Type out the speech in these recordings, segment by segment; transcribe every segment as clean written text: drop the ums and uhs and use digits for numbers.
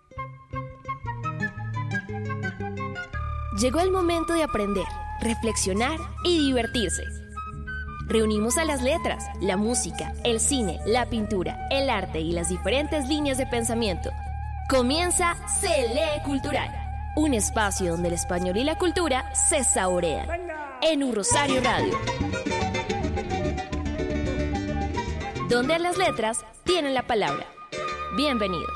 Llegó el momento de aprender, reflexionar y divertirse. Reunimos a las letras, la música, el cine, la pintura, el arte y las diferentes líneas de pensamiento. Comienza Se Lee Cultural, un espacio donde el español y la cultura se saborean. En Un Rosario Radio, donde las letras tienen la palabra. Bienvenidos.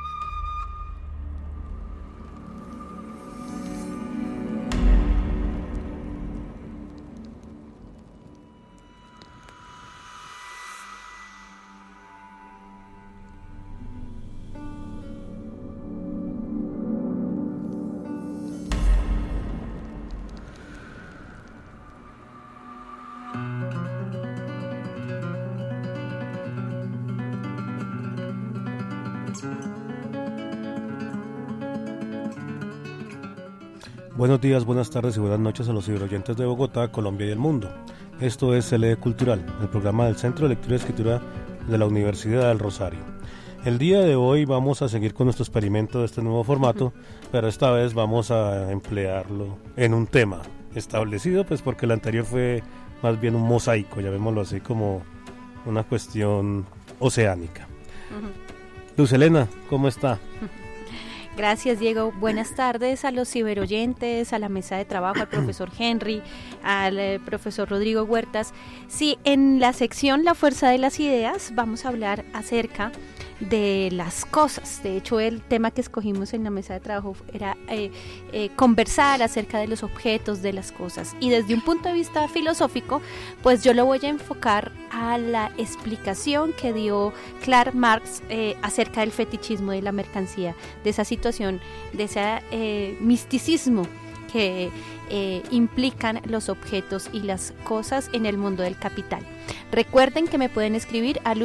Buenos días, buenas tardes y buenas noches a los ciberoyentes de Bogotá, Colombia y el mundo. Esto es Se Lee Cultural, el programa del Centro de Lectura y Escritura de la Universidad del Rosario. El día de hoy vamos a seguir con nuestro experimento de este nuevo formato, pero esta vez vamos a emplearlo en un tema establecido, pues porque el anterior fue más bien un mosaico, llamémoslo así, como una cuestión oceánica. Luz Helena, ¿cómo está? Gracias, Diego. Buenas tardes a los ciberoyentes, a la mesa de trabajo, al profesor Henry, al profesor Rodrigo Huertas. Sí, en la sección La Fuerza de las Ideas vamos a hablar acerca de las cosas. De hecho, el tema que escogimos en la mesa de trabajo era conversar acerca de los objetos, de las cosas. Y desde un punto de vista filosófico, pues yo lo voy a enfocar a la explicación que dio Karl Marx acerca del fetichismo de la mercancía, de esa situación, de ese misticismo que implican los objetos y las cosas en el mundo del capital. Recuerden que me pueden escribir a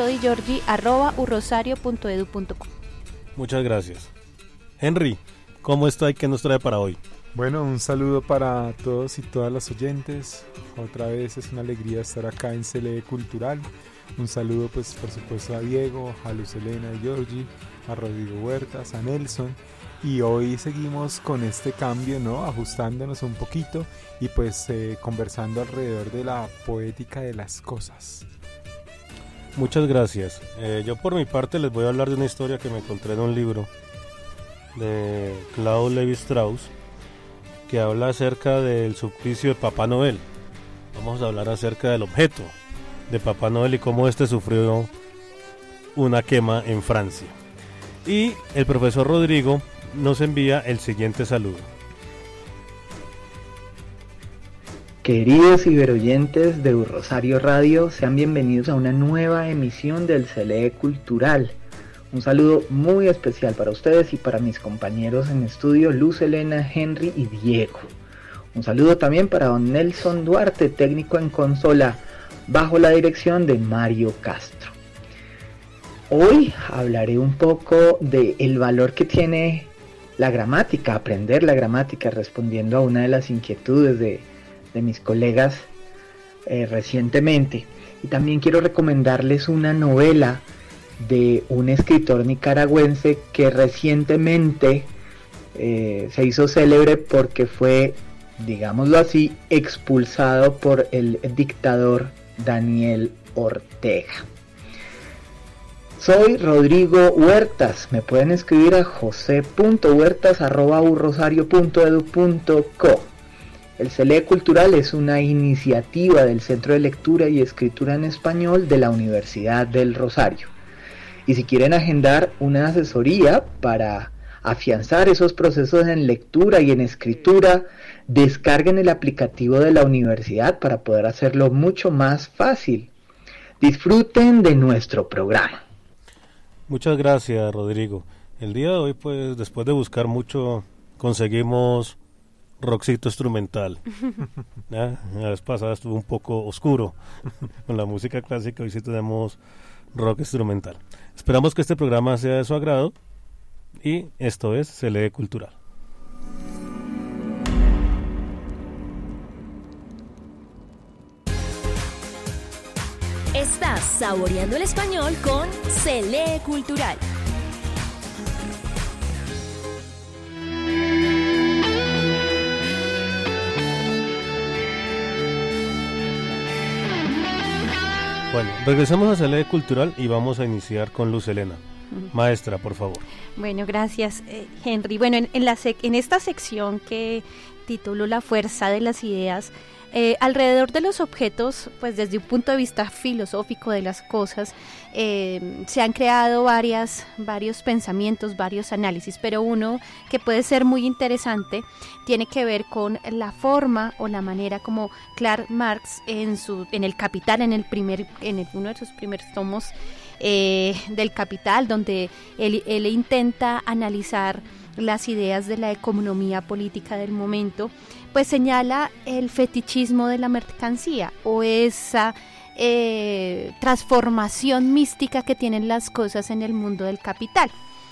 luz.dijorgi@urrosario.edu.co. Muchas gracias. Henry, ¿cómo está y qué nos trae para hoy? Bueno, un saludo para todos y todas las oyentes. Otra vez es una alegría estar acá en Se Lee Cultural. Un saludo, pues, por supuesto, a Diego, a Luz Helena y Giorgi, a Rodrigo Huertas, a Nelson. Y hoy seguimos con este cambio, ¿no? Ajustándonos un poquito y pues conversando alrededor de la poética de las cosas. Muchas gracias. Yo por mi parte les voy a hablar de una historia que me encontré en un libro de Claude Lévi-Strauss que habla acerca del suplicio de Papá Noel. Vamos a hablar acerca del objeto de Papá Noel y cómo este sufrió una quema en Francia. Y el profesor Rodrigo nos envía el siguiente saludo. Queridos ciberoyentes de Un Rosario Radio, sean bienvenidos a una nueva emisión del Se Lee Cultural. Un saludo muy especial para ustedes y para mis compañeros en estudio, Luz Helena, Henry y Diego. Un saludo también para don Nelson Duarte, técnico en consola, bajo la dirección de Mario Castro. Hoy hablaré un poco del valor que tiene la gramática, aprender la gramática, respondiendo a una de las inquietudes de mis colegas recientemente. Y también quiero recomendarles una novela de un escritor nicaragüense que recientemente se hizo célebre porque fue, digámoslo así, expulsado por el dictador Daniel Ortega. Soy Rodrigo Huertas, me pueden escribir a jose.huertas@urrosario.edu.co. El Se Lee Cultural es una iniciativa del Centro de Lectura y Escritura en Español de la Universidad del Rosario. Y si quieren agendar una asesoría para afianzar esos procesos en lectura y en escritura, descarguen el aplicativo de la universidad para poder hacerlo mucho más fácil. Disfruten de nuestro programa. Muchas gracias, Rodrigo. El día de hoy, pues, después de buscar mucho, conseguimos rockcito instrumental. La vez pasada estuvo un poco oscuro con la música clásica, hoy sí tenemos rock instrumental. Esperamos que este programa sea de su agrado y esto es Se Lee Cultural. Estás saboreando el español con Se Lee Cultural. Bueno, regresemos a Sele Cultural y vamos a iniciar con Luz Helena. Maestra, por favor. Bueno, gracias, Henry. Bueno, en esta sección que titulo La fuerza de las ideas, alrededor de los objetos, pues desde un punto de vista filosófico de las cosas, se han creado varios pensamientos, varios análisis, pero uno que puede ser muy interesante tiene que ver con la forma o la manera como Karl Marx en el Capital, en uno de sus primeros tomos del Capital, donde él intenta analizar las ideas de la economía política del momento, pues señala el fetichismo de la mercancía o esa transformación mística que tienen las cosas en el mundo del capital.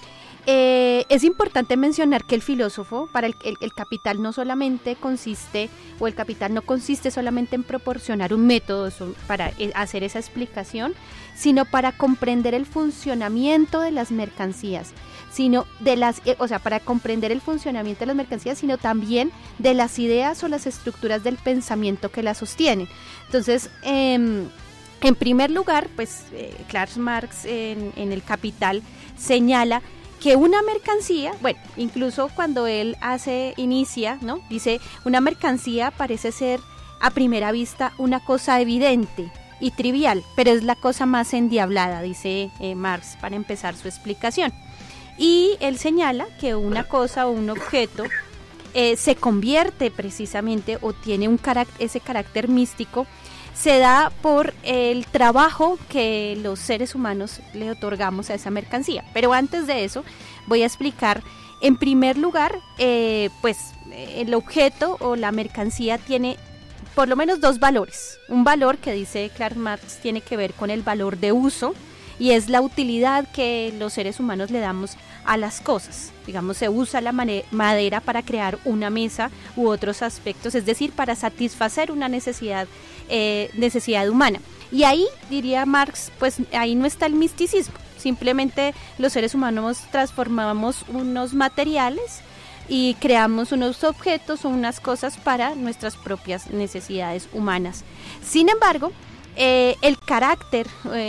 Es importante mencionar que el filósofo, para el capital no solamente consiste, o el capital no consiste solamente en proporcionar un método para hacer esa explicación, sino para comprender el funcionamiento de las mercancías, para comprender el funcionamiento de las mercancías, sino también de las ideas o las estructuras del pensamiento que las sostienen. Entonces, en primer lugar, pues Karl Marx en el Capital señala que una mercancía, bueno, incluso cuando él inicia, ¿no? Dice, una mercancía parece ser a primera vista una cosa evidente y trivial, pero es la cosa más endiablada, dice Marx, para empezar su explicación. Y él señala que una cosa o un objeto se convierte precisamente o tiene ese carácter místico, se da por el trabajo que los seres humanos le otorgamos a esa mercancía. Pero antes de eso voy a explicar, en primer lugar, el objeto o la mercancía tiene por lo menos dos valores. Un valor que dice Karl Marx tiene que ver con el valor de uso, y es la utilidad que los seres humanos le damos a las cosas. Digamos, se usa la madera para crear una mesa u otros aspectos, es decir, para satisfacer una necesidad humana. Y ahí, diría Marx, pues ahí no está el misticismo, simplemente los seres humanos transformamos unos materiales y creamos unos objetos o unas cosas para nuestras propias necesidades humanas. Sin embargo, el carácter,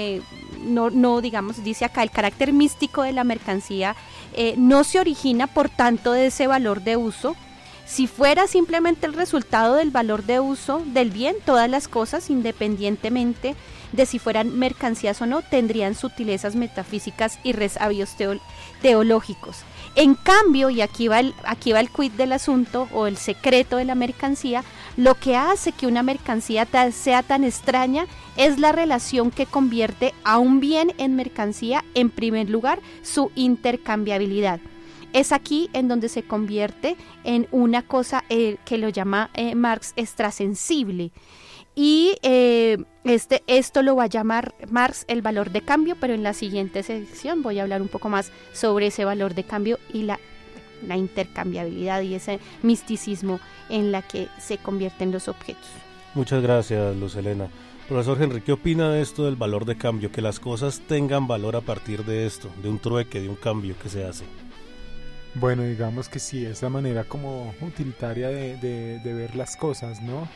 dice acá, el carácter místico de la mercancía no se origina por tanto de ese valor de uso. Si fuera simplemente el resultado del valor de uso del bien, todas las cosas, independientemente de si fueran mercancías o no, tendrían sutilezas metafísicas y resabios teológicos. En cambio, y aquí va el quid del asunto o el secreto de la mercancía, lo que hace que una mercancía sea tan extraña es la relación que convierte a un bien en mercancía, en primer lugar, su intercambiabilidad. Es aquí en donde se convierte en una cosa que lo llama Marx extrasensible. Y esto lo va a llamar Marx el valor de cambio, pero en la siguiente sección voy a hablar un poco más sobre ese valor de cambio y la intercambiabilidad y ese misticismo en la que se convierten los objetos. Muchas gracias, Luz Helena. Profesor Henry, ¿qué opina de esto del valor de cambio? Que las cosas tengan valor a partir de esto, de un trueque, de un cambio que se hace. Bueno, digamos que sí, es la manera como utilitaria de ver las cosas, ¿no?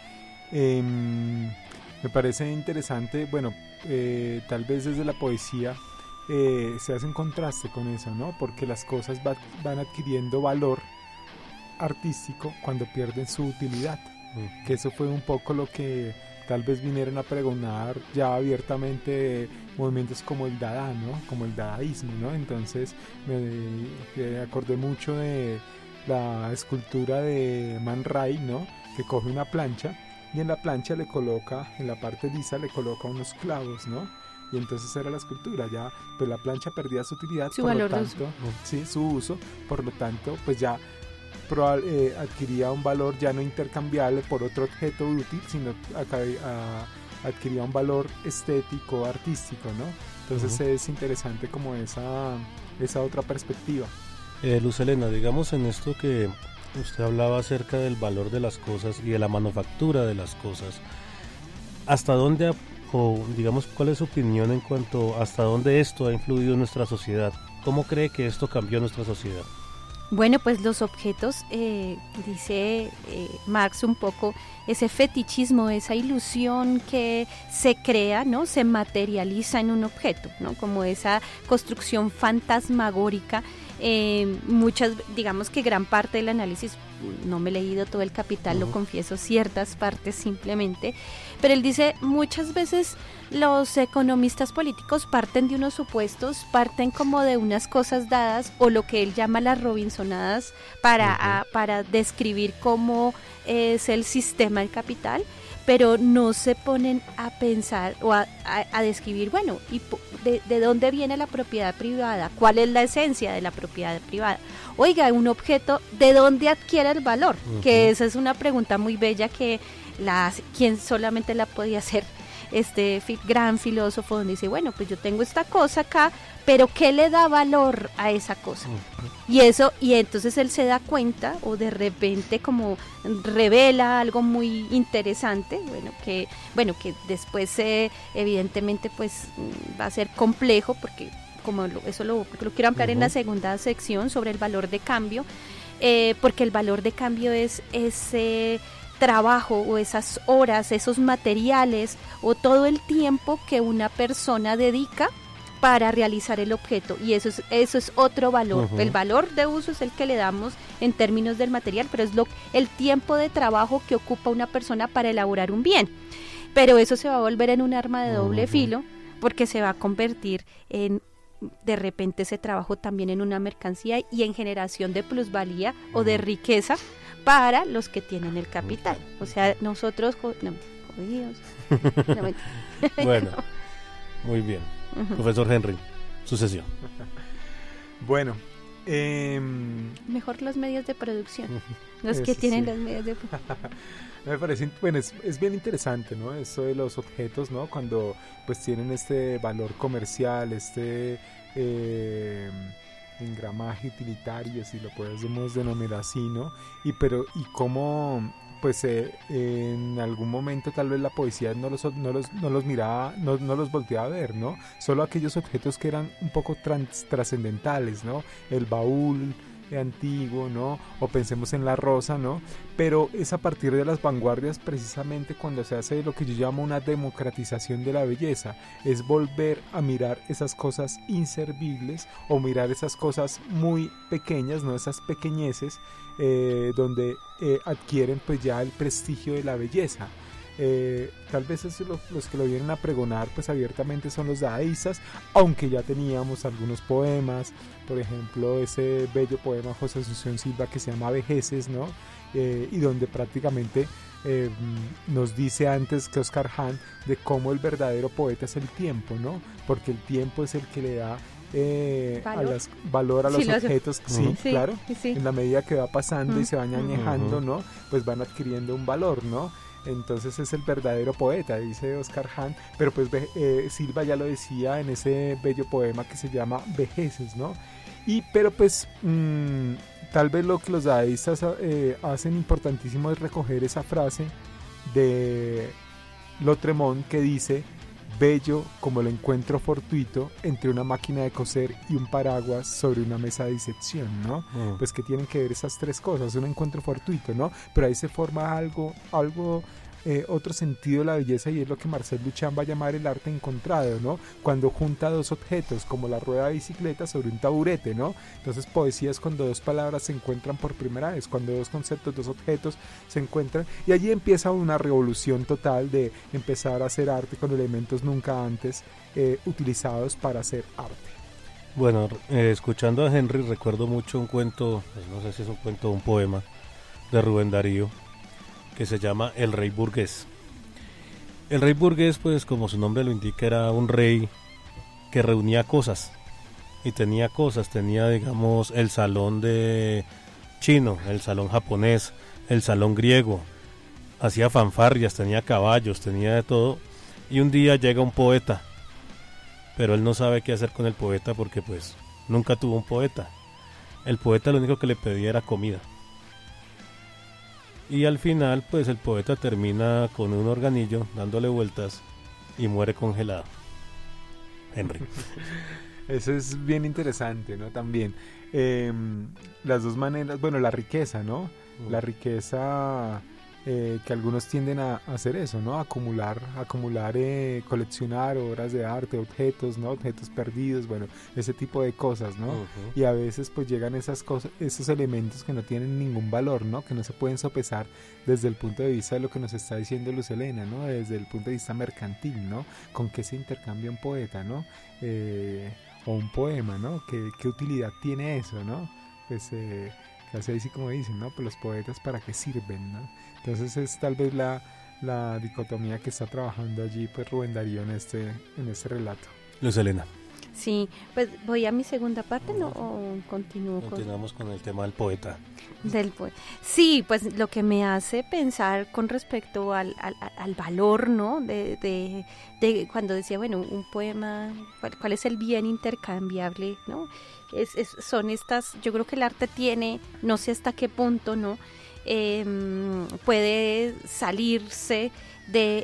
Me parece interesante, bueno, tal vez desde la poesía se hace un contraste con eso, ¿no? Porque las cosas van adquiriendo valor artístico cuando pierden su utilidad, que eso fue un poco lo que tal vez vinieron a pregonar ya abiertamente movimientos como el Dada, ¿no? Como el dadaísmo, ¿no? Entonces me acordé mucho de la escultura de Man Ray, ¿no? Que coge una plancha y en la plancha le coloca, en la parte lisa le coloca unos clavos, ¿no? Y entonces era la escultura, ya pues la plancha perdía su utilidad, su por valor lo tanto, sí, su uso, por lo tanto, pues ya adquiría un valor ya no intercambiable por otro objeto útil, sino adquiría un valor estético, artístico, ¿no? Entonces es interesante como esa otra perspectiva. Luz Helena, digamos en esto que usted hablaba acerca del valor de las cosas y de la manufactura de las cosas, ¿hasta dónde digamos cuál es su opinión en cuanto hasta dónde esto ha influido en nuestra sociedad? ¿Cómo cree que esto cambió nuestra sociedad? Bueno, pues los objetos, dice Marx un poco, ese fetichismo, esa ilusión que se crea, ¿no? Se materializa en un objeto, ¿no? Como esa construcción fantasmagórica. Muchas, digamos que gran parte del análisis, no me he leído todo el Capital, lo confieso, ciertas partes simplemente, pero él dice, muchas veces los economistas políticos parten de unos supuestos, parten como de unas cosas dadas, o lo que él llama las Robinsonadas, para describir cómo es el sistema del capital, pero no se ponen a pensar o a describir, bueno, ¿y de dónde viene la propiedad privada? ¿Cuál es la esencia de la propiedad privada? Oiga, un objeto, ¿de dónde adquiere el valor? Que esa es una pregunta muy bella que quien solamente la podía hacer este gran filósofo, donde dice, bueno, pues yo tengo esta cosa acá, pero ¿qué le da valor a esa cosa? Y entonces él se da cuenta, o de repente como revela algo muy interesante, que después evidentemente pues va a ser complejo, porque como eso lo quiero ampliar en la segunda sección sobre el valor de cambio, porque el valor de cambio es ese trabajo o esas horas, esos materiales o todo el tiempo que una persona dedica para realizar el objeto, y eso es otro valor. El valor de uso es el que le damos en términos del material, pero es el tiempo de trabajo que ocupa una persona para elaborar un bien, pero eso se va a volver en un arma de doble filo, porque se va a convertir en, de repente, ese trabajo también en una mercancía y en generación de plusvalía o de riqueza para los que tienen el capital. O sea, nosotros jodidos. Bueno, muy bien. Profesor Henry, su sesión. Bueno, mejor los medios de producción, los que tienen los medios de me parece, bueno, es bien interesante, ¿no? Eso de los objetos, ¿no? Cuando pues tienen este valor comercial, engramaje utilitario, si lo podemos denominar así, ¿no? Y cómo pues en algún momento tal vez la poesía no los miraba, no los volteaba a ver, ¿no? Solo aquellos objetos que eran un poco trascendentales, ¿no? El baúl antiguo, ¿no? O pensemos en la rosa, ¿no? Pero es a partir de las vanguardias precisamente cuando se hace lo que yo llamo una democratización de la belleza, es volver a mirar esas cosas inservibles o mirar esas cosas muy pequeñas, ¿no? Esas pequeñeces donde adquieren pues ya el prestigio de la belleza. Tal vez los que lo vienen a pregonar pues abiertamente son los dadaístas, aunque ya teníamos algunos poemas, por ejemplo ese bello poema José Asunción Silva que se llama Vejeces, ¿no? Y donde prácticamente nos dice antes que Oscar Hahn de cómo el verdadero poeta es el tiempo, ¿no? Porque el tiempo es el que le da valor a los objetos, sí, claro, sí. En la medida que va pasando y se van añejando, ¿no? Pues van adquiriendo un valor, ¿no? Entonces es el verdadero poeta, dice Oscar Hahn, pero pues Silva ya lo decía en ese bello poema que se llama Vejeces, ¿no? Pero pues tal vez lo que los dadaístas hacen importantísimo es recoger esa frase de Lautréamont que dice: bello como el encuentro fortuito entre una máquina de coser y un paraguas sobre una mesa de disección, ¿no? Pues que tienen que ver esas tres cosas, un encuentro fortuito, ¿no? Pero ahí se forma algo otro sentido de la belleza, y es lo que Marcel Duchamp va a llamar el arte encontrado, ¿no? Cuando junta dos objetos como la rueda de bicicleta sobre un taburete, ¿no? Entonces poesía es cuando dos palabras se encuentran por primera vez, cuando dos conceptos, dos objetos se encuentran, y allí empieza una revolución total de empezar a hacer arte con elementos nunca antes utilizados para hacer arte. Bueno, escuchando a Henry recuerdo mucho un cuento, no sé si es un cuento o un poema de Rubén Darío, que se llama El Rey Burgués. El Rey Burgués, pues como su nombre lo indica, era un rey que reunía cosas, y tenía digamos el salón de chino, el salón japonés, el salón griego, hacía fanfarrias, tenía caballos, tenía de todo, y un día llega un poeta, pero él no sabe qué hacer con el poeta porque pues nunca tuvo un poeta. El poeta lo único que le pedía era comida. Y al final, pues el poeta termina con un organillo dándole vueltas y muere congelado. Henry. Eso es bien interesante, ¿no? También. las dos maneras, bueno, la riqueza, ¿no? La riqueza que algunos tienden a hacer eso, ¿no? Acumular, coleccionar obras de arte, objetos, ¿no? Objetos perdidos, bueno, ese tipo de cosas, ¿no? Y a veces pues llegan esas cosas, esos elementos que no tienen ningún valor, ¿no? Que no se pueden sopesar desde el punto de vista de lo que nos está diciendo Luz Helena, ¿no? Desde el punto de vista mercantil, ¿no? Con qué se intercambia un poeta, ¿no? O un poema, ¿no? ¿Qué utilidad tiene eso, ¿no? Pues casi así como dicen, ¿no? Pues los poetas ¿para qué sirven, no? Entonces es tal vez la dicotomía que está trabajando allí pues Rubén Darío en este relato. Luz Helena. Sí, pues voy a mi segunda parte, ¿no? ¿O continúo? Continuamos con el tema del poeta. Sí, pues lo que me hace pensar con respecto al valor, ¿no? De cuando decía, bueno, un poema, ¿cuál es el bien intercambiable, ¿no? Son estas, yo creo que el arte tiene, no sé hasta qué punto, ¿no? Puede salirse de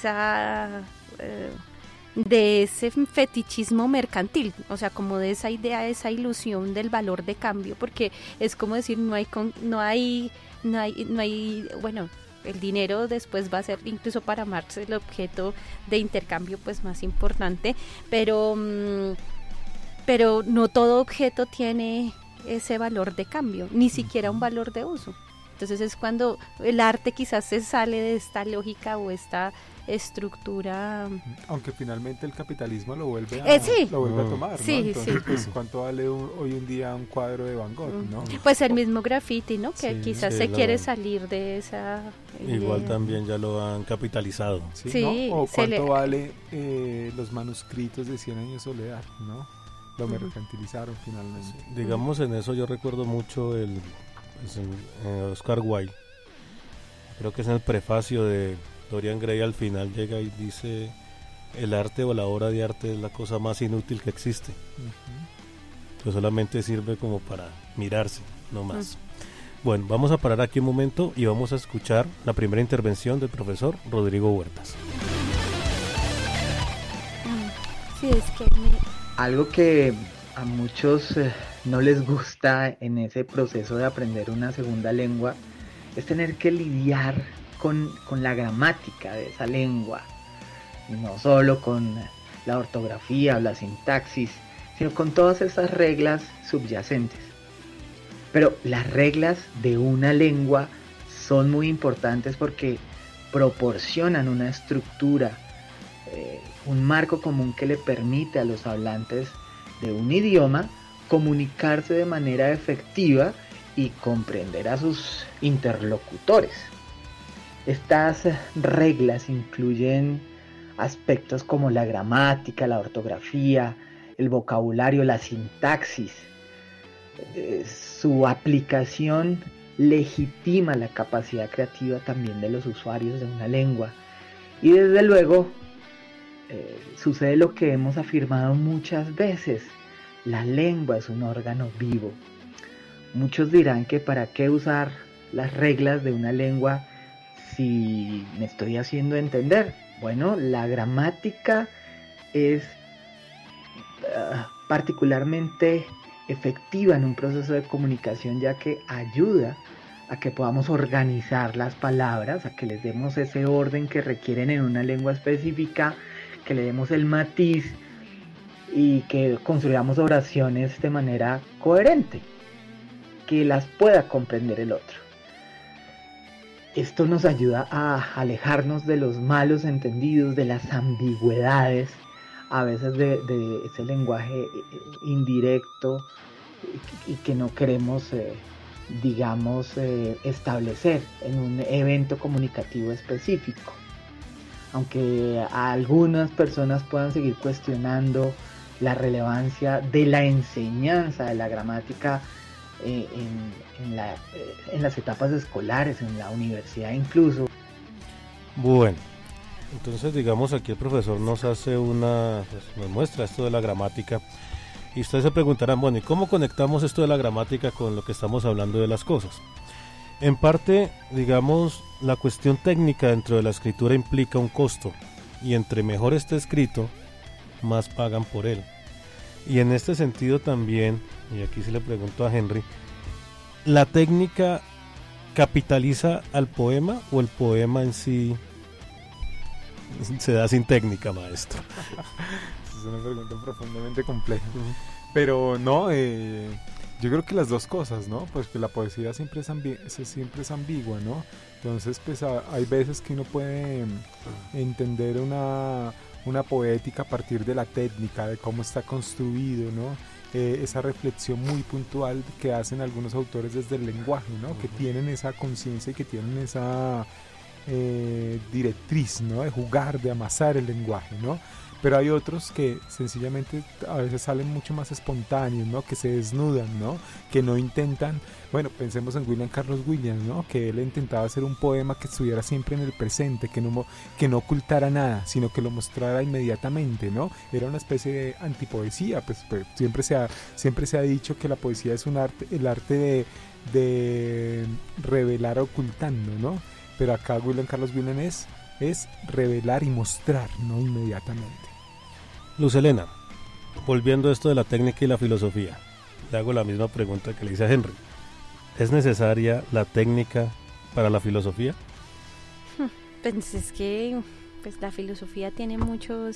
ese fetichismo mercantil, o sea, como de esa idea, esa ilusión del valor de cambio, porque es como decir, no hay, bueno, el dinero después va a ser incluso para Marx el objeto de intercambio pues más importante, pero no todo objeto tiene ese valor de cambio, ni siquiera un valor de uso. Entonces es cuando el arte quizás se sale de esta lógica o esta estructura. Aunque finalmente el capitalismo lo vuelve a tomar, ¿no? Sí, entonces, pues, ¿cuánto vale hoy en día un cuadro de Van Gogh, ¿no? Pues el mismo graffiti, ¿no? Que quizás se quiere salir de esa... Igual también ya lo han capitalizado. Sí, ¿no? O cuánto vale los manuscritos de 100 años de soledad, ¿no? Lo mercantilizaron finalmente. Sí. Digamos, en eso yo recuerdo mucho Oscar Wilde. Creo que es en el prefacio de Dorian Gray, al final llega y dice: el arte o la obra de arte es la cosa más inútil que existe. Que solamente sirve como para mirarse, no más. Bueno, vamos a parar aquí un momento y vamos a escuchar la primera intervención del profesor Rodrigo Huertas. Sí, es que algo que a muchos no les gusta en ese proceso de aprender una segunda lengua es tener que lidiar con la gramática de esa lengua, no solo con la ortografía o la sintaxis, sino con todas esas reglas subyacentes. Pero las reglas de una lengua son muy importantes porque proporcionan una estructura, un marco común que le permite a los hablantes de un idioma comunicarse de manera efectiva y comprender a sus interlocutores. Estas reglas incluyen aspectos como la gramática, la ortografía, el vocabulario, la sintaxis. Su aplicación legitima la capacidad creativa también de los usuarios de una lengua. Y desde luego sucede lo que hemos afirmado muchas veces: la lengua es un órgano vivo. Muchos dirán que para qué usar las reglas de una lengua si me estoy haciendo entender. Bueno, la gramática es particularmente efectiva en un proceso de comunicación, ya que ayuda a que podamos organizar las palabras, a que les demos ese orden que requieren en una lengua específica, que le demos el matiz y que construyamos oraciones de manera coherente, que las pueda comprender el otro. Esto nos ayuda a alejarnos de los malos entendidos, de las ambigüedades, a veces de ese lenguaje indirecto y que no queremos, establecer en un evento comunicativo específico. Aunque algunas personas puedan seguir cuestionando la relevancia de la enseñanza de la gramática en las etapas escolares, en la universidad incluso. Bueno, entonces digamos aquí el profesor nos hace nos muestra esto de la gramática, y ustedes se preguntarán, bueno, ¿y cómo conectamos esto de la gramática con lo que estamos hablando de las cosas? En parte, digamos, la cuestión técnica dentro de la escritura implica un costo, y entre mejor esté escrito, más pagan por él. Y en este sentido también y aquí sí le pregunto a Henry, ¿la técnica capitaliza al poema o el poema en sí se da sin técnica, maestro? Es una pregunta profundamente compleja. Pero no, yo creo que las dos cosas, ¿no? Pues que la poesía siempre es ambigua, ¿no? Entonces, pues hay veces que uno puede entender una poética a partir de la técnica, de cómo está construido, ¿no? Esa reflexión muy puntual que hacen algunos autores desde el lenguaje, ¿no? Que tienen esa conciencia y que tienen esa directriz, ¿no? De jugar, de amasar el lenguaje, ¿no? Pero hay otros que sencillamente a veces salen mucho más espontáneos, ¿no? Que se desnudan, ¿no? Que no intentan, bueno, pensemos en William Carlos Williams, ¿no? Que él intentaba hacer un poema que estuviera siempre en el presente, que no ocultara nada, sino que lo mostrara inmediatamente, ¿no? Era una especie de antipoesía, pues siempre se ha dicho que la poesía es un arte, el arte de revelar ocultando, ¿no? Pero acá William Carlos Williams es revelar y mostrar, no inmediatamente. Luz Helena, volviendo a esto de la técnica y la filosofía, le hago la misma pregunta que le hice a Henry. ¿Es necesaria la técnica para la filosofía? Pues es que la filosofía tiene mucho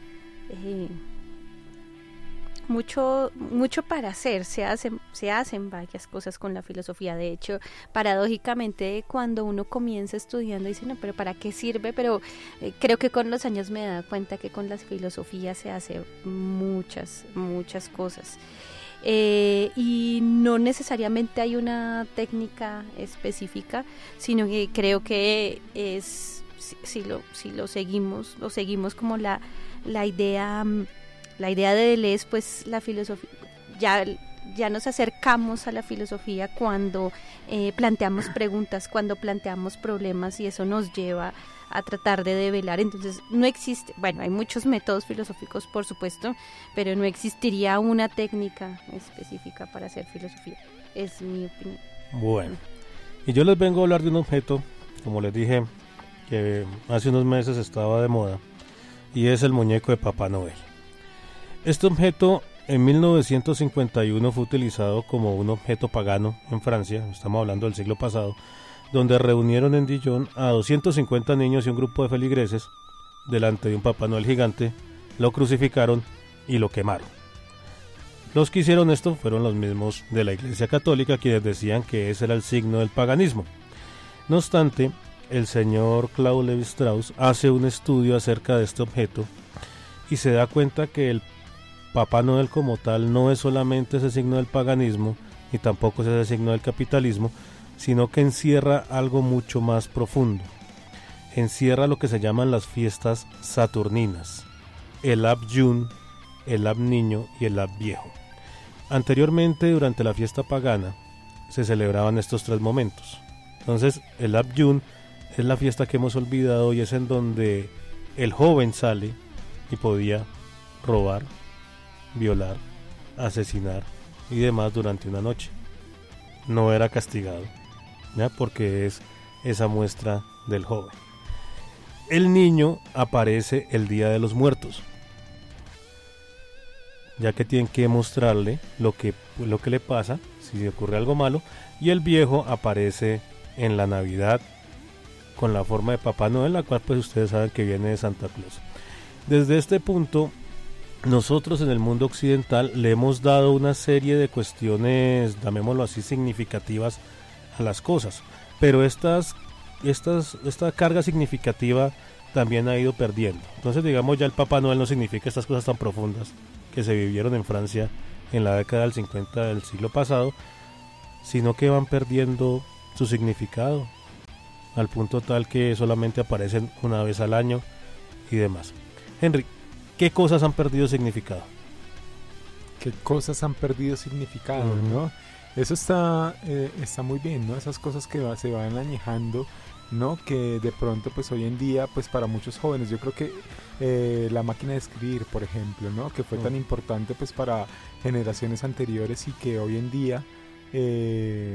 para hacer, se hacen varias cosas con la filosofía. De hecho, paradójicamente, cuando uno comienza estudiando dice, no, pero ¿para qué sirve? Pero creo que con los años me he dado cuenta que con la filosofía se hace muchas cosas. Y no necesariamente hay una técnica específica, sino que creo que es, si lo seguimos como la idea de Deleuze, pues la filosofía, ya nos acercamos a la filosofía cuando planteamos preguntas, cuando planteamos problemas, y eso nos lleva a tratar de develar. Entonces no existe, bueno, hay muchos métodos filosóficos, por supuesto, pero no existiría una técnica específica para hacer filosofía, es mi opinión. Bueno, y yo les vengo a hablar de un objeto, como les dije, que hace unos meses estaba de moda, y es el muñeco de Papá Noel. Este objeto en 1951 fue utilizado como un objeto pagano en Francia, estamos hablando del siglo pasado, donde reunieron en Dijon a 250 niños y un grupo de feligreses delante de un Papá Noel gigante, lo crucificaron y lo quemaron. Los que hicieron esto fueron los mismos de la Iglesia Católica, quienes decían que ese era el signo del paganismo. No obstante, el señor Claude Lévi-Strauss hace un estudio acerca de este objeto y se da cuenta que el Papá Noel como tal no es solamente ese signo del paganismo y tampoco es ese signo del capitalismo, sino que encierra algo mucho más profundo. Encierra lo que se llaman las fiestas saturninas, el Ab Jun, el Ab Niño y el Ab Viejo. Anteriormente, durante la fiesta pagana, se celebraban estos tres momentos. Entonces, el Ab Jun es la fiesta que hemos olvidado y es en donde el joven sale y podía robar, violar, asesinar y demás durante una noche. No era castigado, ¿ya? Porque es esa muestra del joven. El niño aparece el Día de los Muertos, ya que tienen que mostrarle lo que le pasa si ocurre algo malo, y el viejo aparece en la Navidad con la forma de Papá Noel, la cual pues ustedes saben que viene de Santa Claus. Desde este punto, nosotros en el mundo occidental le hemos dado una serie de cuestiones, llamémoslo así, significativas a las cosas, pero esta carga significativa también ha ido perdiendo. Entonces, digamos, ya el Papá Noel no significa estas cosas tan profundas que se vivieron en Francia en la década del 50 del siglo pasado, sino que van perdiendo su significado al punto tal que solamente aparecen una vez al año y demás. Henry, ¿qué cosas han perdido significado? ¿Qué cosas han perdido significado, no? Eso está muy bien, ¿no? Esas cosas que se van añejando, ¿no? Que de pronto, pues hoy en día, pues para muchos jóvenes, yo creo que la máquina de escribir, por ejemplo, ¿no? Que fue tan importante, pues para generaciones anteriores y que hoy en día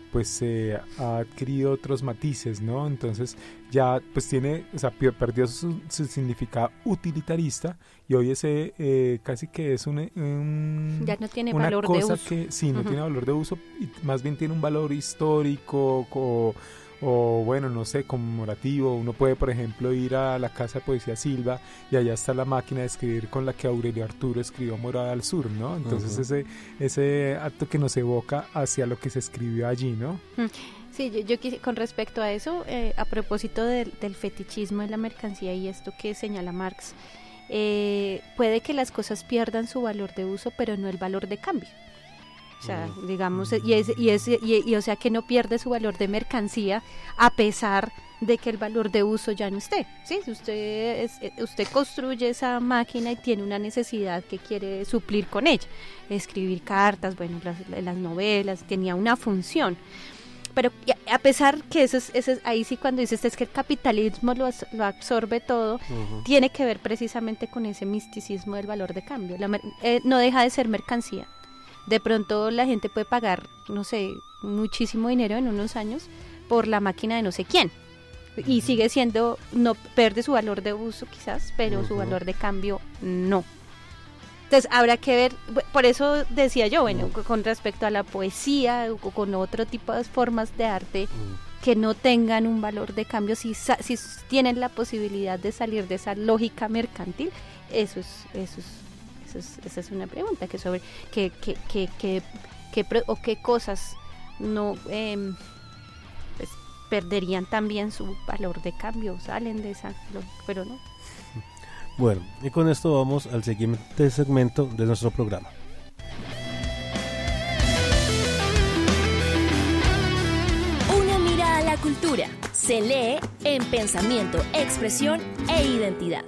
pues ha adquirido otros matices, ¿no? Entonces ya pues tiene, o sea, perdió su significado utilitarista y hoy ese casi que es ya no tiene una valor cosa de uso. que sí, no tiene valor de uso y más bien tiene un valor histórico o bueno, no sé, conmemorativo. Uno puede, por ejemplo, ir a la Casa de Poesía Silva y allá está la máquina de escribir con la que Aurelio Arturo escribió Morada al Sur, ¿no? Entonces ese acto que nos evoca hacia lo que se escribió allí, ¿no? Sí, yo con respecto a eso, a propósito del fetichismo de la mercancía y esto que señala Marx, puede que las cosas pierdan su valor de uso, pero no el valor de cambio. O sea, digamos, o sea que no pierde su valor de mercancía a pesar de que el valor de uso ya no esté. ¿Sí? Si usted construye esa máquina y tiene una necesidad que quiere suplir con ella, escribir cartas, bueno, las novelas, tenía una función. Pero a pesar que eso es ahí sí cuando dices es que el capitalismo lo absorbe todo, tiene que ver precisamente con ese misticismo del valor de cambio. No deja de ser mercancía. De pronto la gente puede pagar, no sé, muchísimo dinero en unos años por la máquina de no sé quién. Y sigue siendo, no pierde su valor de uso quizás, pero su valor de cambio no. Entonces habrá que ver, por eso decía yo, bueno, con respecto a la poesía o con otro tipo de formas de arte que no tengan un valor de cambio, si tienen la posibilidad de salir de esa lógica mercantil, esa es una pregunta, que sobre qué cosas no pues perderían también su valor de cambio, salen de esa, pero no. Bueno, y con esto vamos al siguiente segmento de nuestro programa. Una mirada a la cultura se lee en pensamiento, expresión e identidad.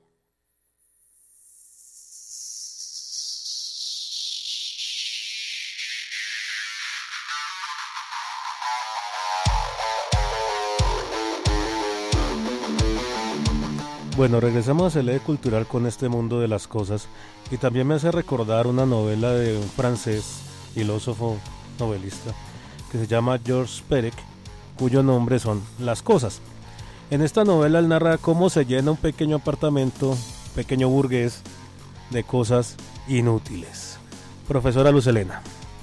Bueno, regresamos a Cele Cultural con este mundo de las cosas y también me hace recordar una novela de un francés, filósofo, novelista, que se llama Georges Perec, cuyo nombre son Las Cosas. En esta novela él narra cómo se llena un pequeño apartamento, pequeño burgués, de cosas inútiles. Profesora Luz Helena.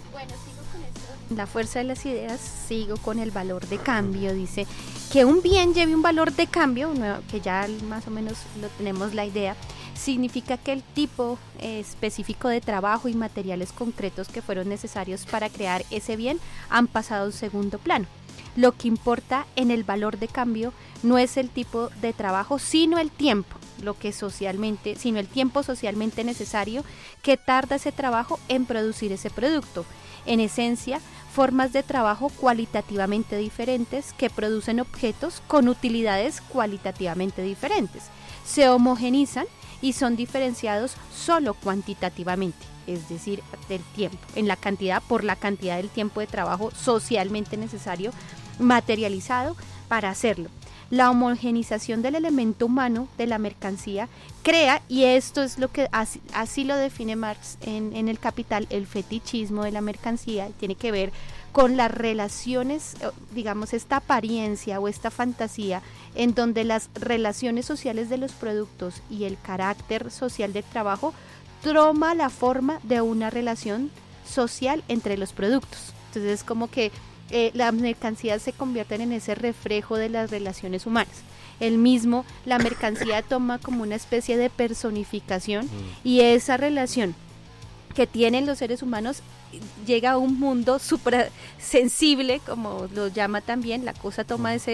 La fuerza de las ideas, sigo con el valor de cambio. Dice que un bien lleve un valor de cambio, que ya más o menos lo tenemos la idea, significa que el tipo específico de trabajo y materiales concretos que fueron necesarios para crear ese bien han pasado a un segundo plano. Lo que importa en el valor de cambio no es el tipo de trabajo, sino el tiempo, sino el tiempo socialmente necesario que tarda ese trabajo en producir ese producto. En esencia, formas de trabajo cualitativamente diferentes que producen objetos con utilidades cualitativamente diferentes. Se homogenizan y son diferenciados solo cuantitativamente, es decir, del tiempo, por la cantidad del tiempo de trabajo socialmente necesario materializado para hacerlo. La homogenización del elemento humano de la mercancía crea, y esto es lo que así lo define Marx en El Capital, el fetichismo de la mercancía, tiene que ver con las relaciones, digamos, esta apariencia o esta fantasía en donde las relaciones sociales de los productos y el carácter social del trabajo toma la forma de una relación social entre los productos. Entonces es como que las mercancías se convierten en ese reflejo de las relaciones humanas. La mercancía toma como una especie de personificación y esa relación que tienen los seres humanos llega a un mundo suprasensible, como lo llama también, la cosa toma esa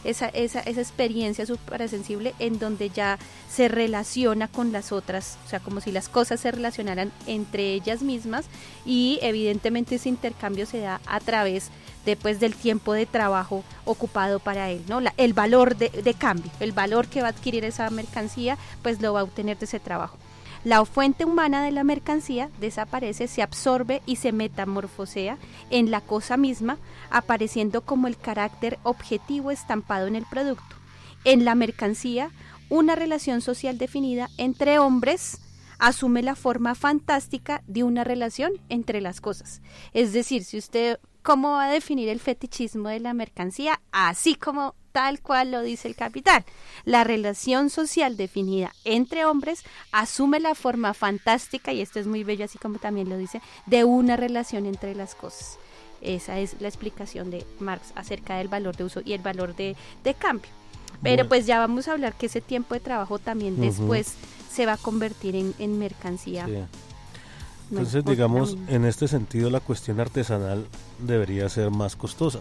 experiencia suprasensible en donde ya se relaciona con las otras, o sea, como si las cosas se relacionaran entre ellas mismas, y evidentemente ese intercambio se da a través del tiempo de trabajo ocupado para él, ¿no? El valor de cambio, el valor que va a adquirir esa mercancía, pues lo va a obtener de ese trabajo. La fuente humana de la mercancía desaparece, se absorbe y se metamorfosea en la cosa misma, apareciendo como el carácter objetivo estampado en el producto. En la mercancía, una relación social definida entre hombres asume la forma fantástica de una relación entre las cosas. Es decir, si usted ¿cómo va a definir el fetichismo de la mercancía? Así como tal cual lo dice el Capital. La relación social definida entre hombres asume la forma fantástica, y esto es muy bello, así como también lo dice, de una relación entre las cosas. Esa es la explicación de Marx acerca del valor de uso y el valor de cambio. Pero bueno, pues ya vamos a hablar que ese tiempo de trabajo también después se va a convertir en mercancía. Sí. Entonces, digamos, en este sentido la cuestión artesanal debería ser más costosa.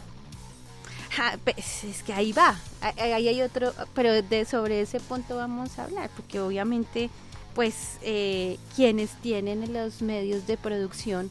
Pues es que ahí va, ahí hay otro, pero sobre ese punto vamos a hablar, porque obviamente pues quienes tienen los medios de producción,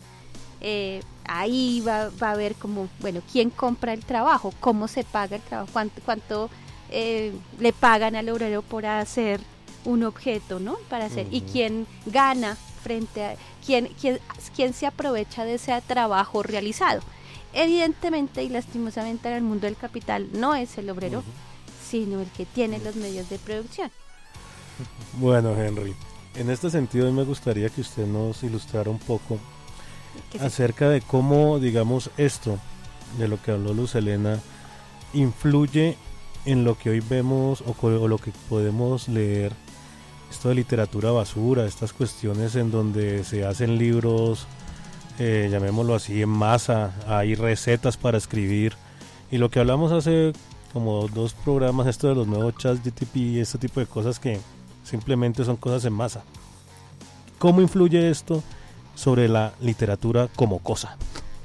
ahí va a haber como, bueno, quién compra el trabajo, cómo se paga el trabajo, cuánto le pagan al obrero por hacer un objeto, ¿no? Para hacer, y quién gana frente a quién se aprovecha de ese trabajo realizado. Evidentemente y lastimosamente en el mundo del capital no es el obrero, sino el que tiene los medios de producción. Bueno, Henry, en este sentido me gustaría que usted nos ilustrara un poco acerca de cómo, digamos, esto de lo que habló Luz Helena influye en lo que hoy vemos o lo que podemos leer, esto de literatura basura, estas cuestiones en donde se hacen libros, llamémoslo así, en masa, hay recetas para escribir, y lo que hablamos hace como 2 programas, esto de los nuevos chats GTP, este tipo de cosas que simplemente son cosas en masa. ¿Cómo influye esto sobre la literatura como cosa?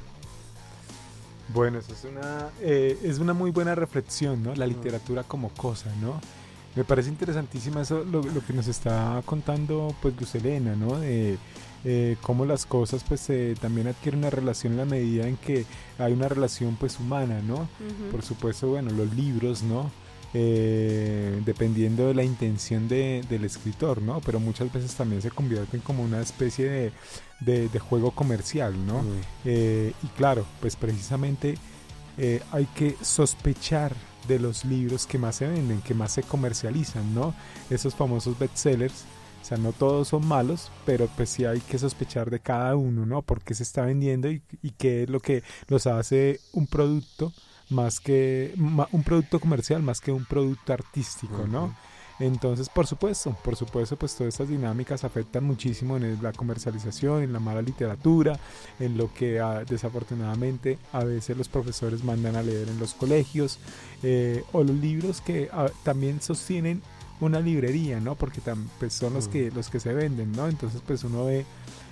Bueno, eso es una muy buena reflexión, ¿no? La literatura como cosa, ¿no? Me parece interesantísima eso, lo que nos está contando pues Luz Helena, ¿no? Cómo las cosas pues también adquieren una relación en la medida en que hay una relación pues humana, ¿no? Por supuesto, bueno, los libros, ¿no? Dependiendo de la intención del escritor, ¿no? Pero muchas veces también se convierten como una especie de juego comercial, ¿no? Y claro, pues precisamente hay que sospechar de los libros que más se venden, que más se comercializan, ¿no? Esos famosos bestsellers. O sea, no todos son malos, pero pues sí hay que sospechar de cada uno, ¿no? Por qué se está vendiendo y qué es lo que los hace un producto más que un producto comercial más que un producto artístico, ¿no? Entonces, por supuesto, pues todas estas dinámicas afectan muchísimo en la comercialización, en la mala literatura, en lo que desafortunadamente a veces los profesores mandan a leer en los colegios, o los libros que también sostienen una librería, ¿no? Porque pues son los que se venden, ¿no? Entonces pues uno ve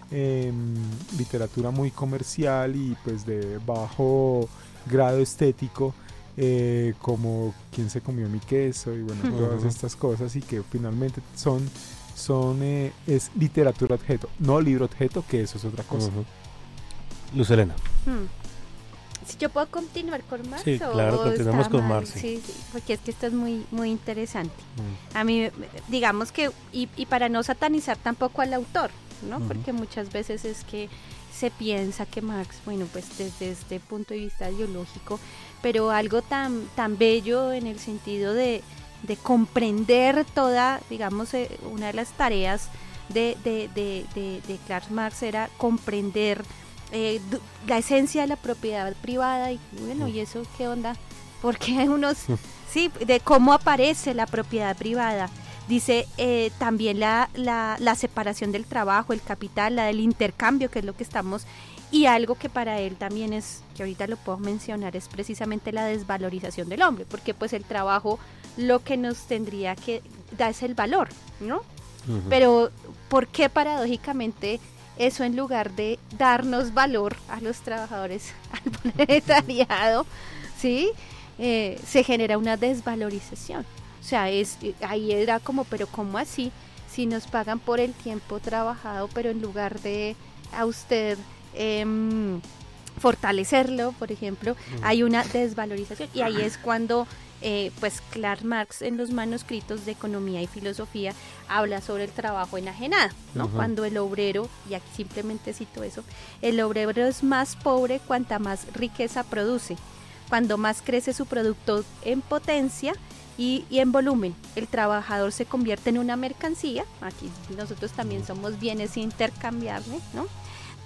literatura muy comercial y pues de bajo grado estético, como Quién se comió mi queso y bueno, todas estas cosas, y que finalmente es literatura objeto, no libro objeto, que eso es otra cosa. Luz Helena. Si yo puedo continuar con Marx. Sí, claro, continuamos con Marx. Sí, porque es que esto es muy, muy interesante. A mí, digamos que, y para no satanizar tampoco al autor, ¿no? Porque muchas veces es que se piensa que Marx, bueno, pues desde este punto de vista ideológico, pero algo tan bello en el sentido de comprender toda, digamos, una de las tareas de Karl Marx era comprender la esencia de la propiedad privada, y bueno, ¿y eso qué onda? Porque hay unos, sí, de cómo aparece la propiedad privada. Dice también la separación del trabajo, el capital, la del intercambio, que es lo que estamos, y algo que para él también es, que ahorita lo puedo mencionar, es precisamente la desvalorización del hombre, porque pues el trabajo lo que nos tendría que dar es el valor, ¿no? Pero ¿por qué paradójicamente eso, en lugar de darnos valor a los trabajadores, al proletariado, ¿sí? Se genera una desvalorización? O sea, ahí era como, pero ¿cómo así? Si nos pagan por el tiempo trabajado, pero en lugar de a usted fortalecerlo, por ejemplo, hay una desvalorización. Y ahí es cuando pues Karl Marx en los manuscritos de Economía y Filosofía habla sobre el trabajo enajenado, ¿no? Cuando el obrero, y aquí simplemente cito eso, el obrero es más pobre cuanta más riqueza produce, cuando más crece su producto en potencia y en volumen. El trabajador se convierte en una mercancía, aquí nosotros también somos bienes intercambiables, ¿no?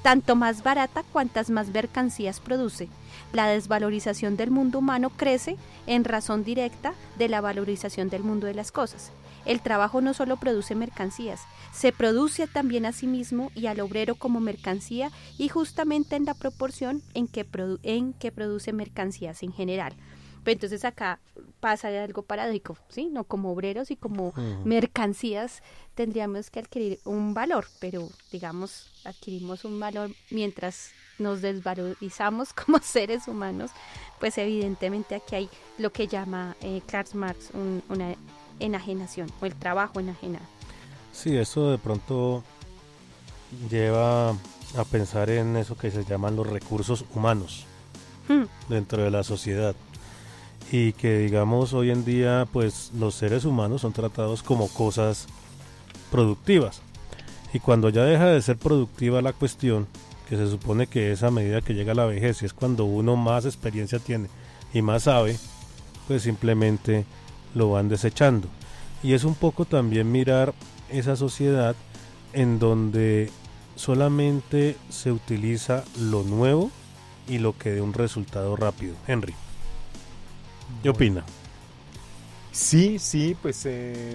tanto más barata cuantas más mercancías produce. La desvalorización del mundo humano crece en razón directa de la valorización del mundo de las cosas. El trabajo no solo produce mercancías, se produce también a sí mismo y al obrero como mercancía, y justamente en la proporción en que produce mercancías en general. Pero entonces acá pasa algo paradójico, ¿sí? No, como obreros y como mercancías tendríamos que adquirir un valor, pero digamos adquirimos un valor mientras nos desvalorizamos como seres humanos, pues evidentemente aquí hay lo que llama Karl Marx una enajenación, o el trabajo enajenado. Sí, eso de pronto lleva a pensar en eso que se llaman los recursos humanos dentro de la sociedad. Y que digamos hoy en día pues los seres humanos son tratados como cosas productivas, y cuando ya deja de ser productiva la cuestión, que se supone que es a medida que llega la vejez y es cuando uno más experiencia tiene y más sabe, pues simplemente lo van desechando. Y es un poco también mirar esa sociedad en donde solamente se utiliza lo nuevo y lo que dé un resultado rápido. Henry, ¿qué opina? Sí, pues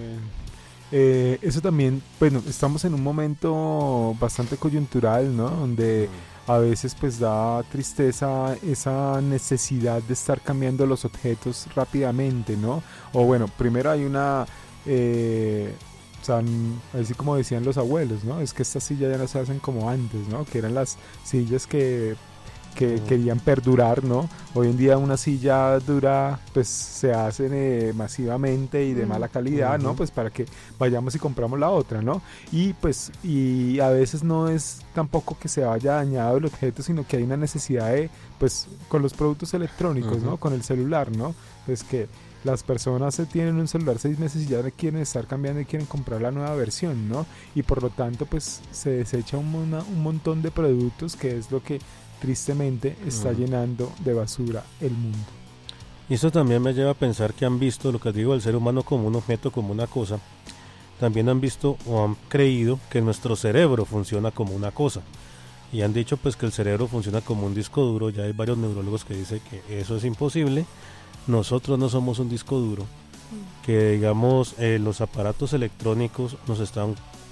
eso también, bueno, estamos en un momento bastante coyuntural, ¿no? Donde a veces pues da tristeza esa necesidad de estar cambiando los objetos rápidamente, ¿no? O bueno, primero hay una, así como decían los abuelos, ¿no? Es que estas sillas ya no se hacen como antes, ¿no? Que eran las sillas que querían perdurar, ¿no? Hoy en día una silla dura, pues se hace masivamente y de mala calidad, ¿no? Pues para que vayamos y compramos la otra, ¿no? Y pues, y a veces no es tampoco que se vaya dañado el objeto, sino que hay una necesidad de, pues, con los productos electrónicos, ¿no? Con el celular, ¿no? Pues que las personas tienen un celular 6 meses y ya quieren estar cambiando y quieren comprar la nueva versión, ¿no? Y por lo tanto, pues, se desecha un montón de productos, que es lo que tristemente está llenando de basura el mundo. Y eso también me lleva a pensar que han visto lo que digo, el ser humano como un objeto, como una cosa. También han visto o han creído que nuestro cerebro funciona como una cosa, y han dicho pues que el cerebro funciona como un disco duro. Ya hay varios neurólogos que dicen que eso es imposible. Nosotros no somos un disco duro, que digamos los aparatos electrónicos nos están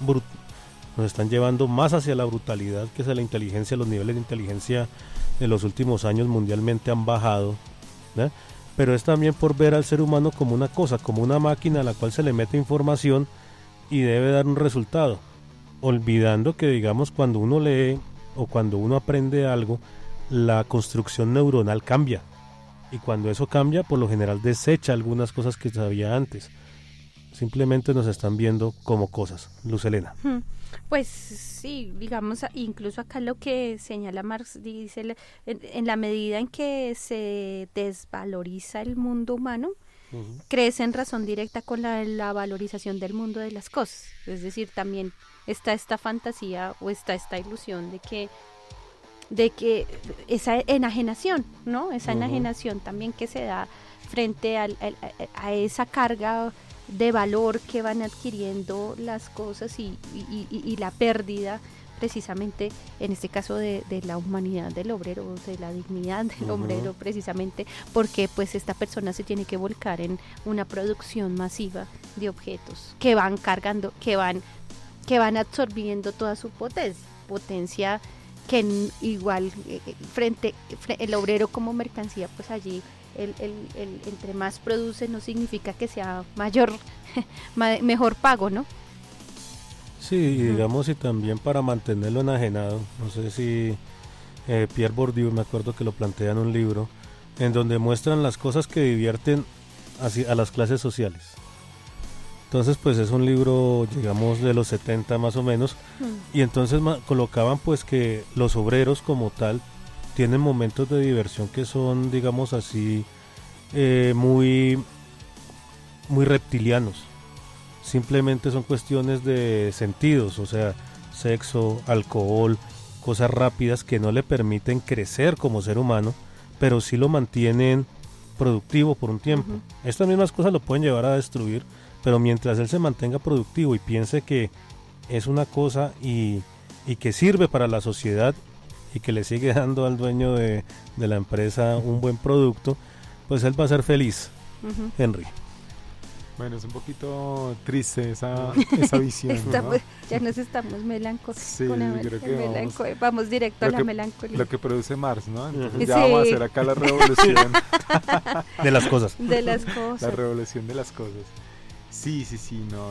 llevando más hacia la brutalidad que hacia la inteligencia. Los niveles de inteligencia de los últimos años mundialmente han bajado, ¿no? Pero es también por ver al ser humano como una cosa, como una máquina a la cual se le mete información y debe dar un resultado, olvidando que digamos cuando uno lee o cuando uno aprende algo, la construcción neuronal cambia, y cuando eso cambia, por lo general desecha algunas cosas que sabía antes. Simplemente nos están viendo como cosas. Luz Helena. Pues sí, digamos, incluso acá lo que señala Marx dice, en la medida en que se desvaloriza el mundo humano, crece en razón directa con la valorización del mundo de las cosas. Es decir, también está esta fantasía o está esta ilusión de que esa enajenación, ¿no? Esa enajenación también que se da frente a esa carga de valor que van adquiriendo las cosas y la pérdida precisamente en este caso de la humanidad del obrero, de la dignidad del obrero, precisamente porque pues esta persona se tiene que volcar en una producción masiva de objetos que van cargando, que van absorbiendo toda su potencia que igual frente el obrero como mercancía, pues allí el entre más produce no significa que sea mejor pago, ¿no? Sí, y digamos, y también para mantenerlo enajenado, no sé si Pierre Bourdieu, me acuerdo que lo plantea en un libro, en donde muestran las cosas que divierten a las clases sociales. Entonces pues es un libro, digamos, de los 70 más o menos, y entonces colocaban pues que los obreros como tal tienen momentos de diversión que son, digamos así, muy reptilianos. Simplemente son cuestiones de sentidos, o sea, sexo, alcohol, cosas rápidas que no le permiten crecer como ser humano, pero sí lo mantienen productivo por un tiempo. Estas mismas cosas lo pueden llevar a destruir, pero mientras él se mantenga productivo y piense que es una cosa y y que sirve para la sociedad y que le sigue dando al dueño de la empresa un buen producto, pues él va a ser feliz. Henry. Bueno, es un poquito triste esa visión, ¿no? Ya nos estamos melancólicos. Sí, creo que vamos directo a la melancolía. Lo que produce Marx, ¿no? Entonces ya vamos a hacer acá la revolución. De las cosas. De las cosas. La revolución de las cosas. Sí, no,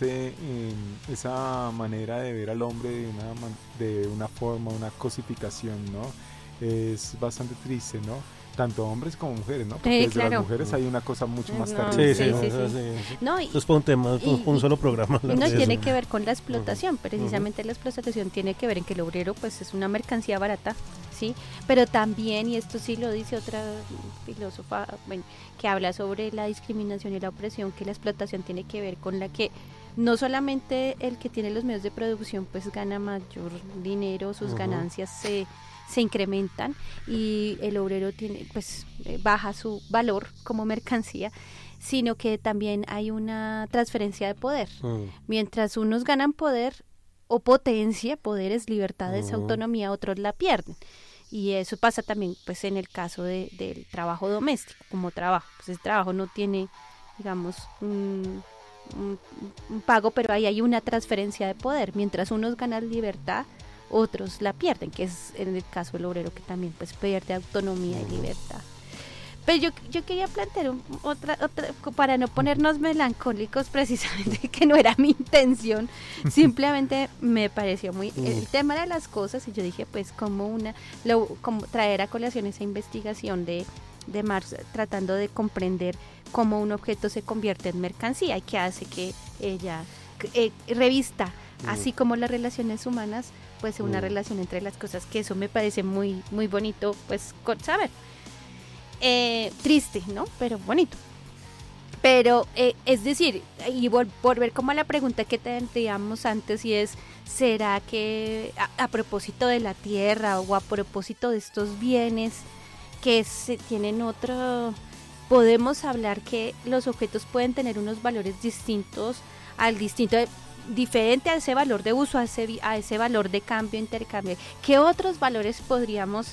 esa manera de ver al hombre de una forma, una cosificación, ¿no? Es bastante triste, ¿no? Tanto hombres como mujeres, ¿no? Porque desde las mujeres hay una cosa mucho más terrible. Sí. No, eso es para un tema, un solo programa. No tiene que ver con la explotación, precisamente la explotación tiene que ver en que el obrero pues es una mercancía barata, ¿sí? Pero también, y esto sí lo dice otra filósofa, que habla sobre la discriminación y la opresión, que la explotación tiene que ver con la que no solamente el que tiene los medios de producción pues gana mayor dinero, sus ganancias se incrementan y el obrero tiene pues baja su valor como mercancía, sino que también hay una transferencia de poder. Mientras unos ganan poder o potencia, poderes, libertades, autonomía, otros la pierden. Y eso pasa también pues en el caso del trabajo doméstico como trabajo. Pues el trabajo no tiene, digamos, un pago, pero ahí hay una transferencia de poder. Mientras unos ganan libertad, otros la pierden, que es en el caso del obrero, que también pues pierde autonomía y libertad. Pero yo quería plantear otra, para no ponernos melancólicos, precisamente, que no era mi intención, simplemente me pareció muy el tema de las cosas, y yo dije pues como traer a colación esa investigación de Marx, tratando de comprender cómo un objeto se convierte en mercancía y qué hace que ella revista, así como las relaciones humanas, pues una relación entre las cosas, que eso me parece muy, muy bonito, pues saber. Triste, ¿no? Pero bonito. Pero, es decir, y volver como a la pregunta que tendríamos antes, y es, ¿será que a propósito de la tierra o a propósito de estos bienes que se tienen podemos hablar que los objetos pueden tener unos valores distintos diferente a ese valor de uso, a ese valor de cambio, intercambio? ¿Qué otros valores podríamos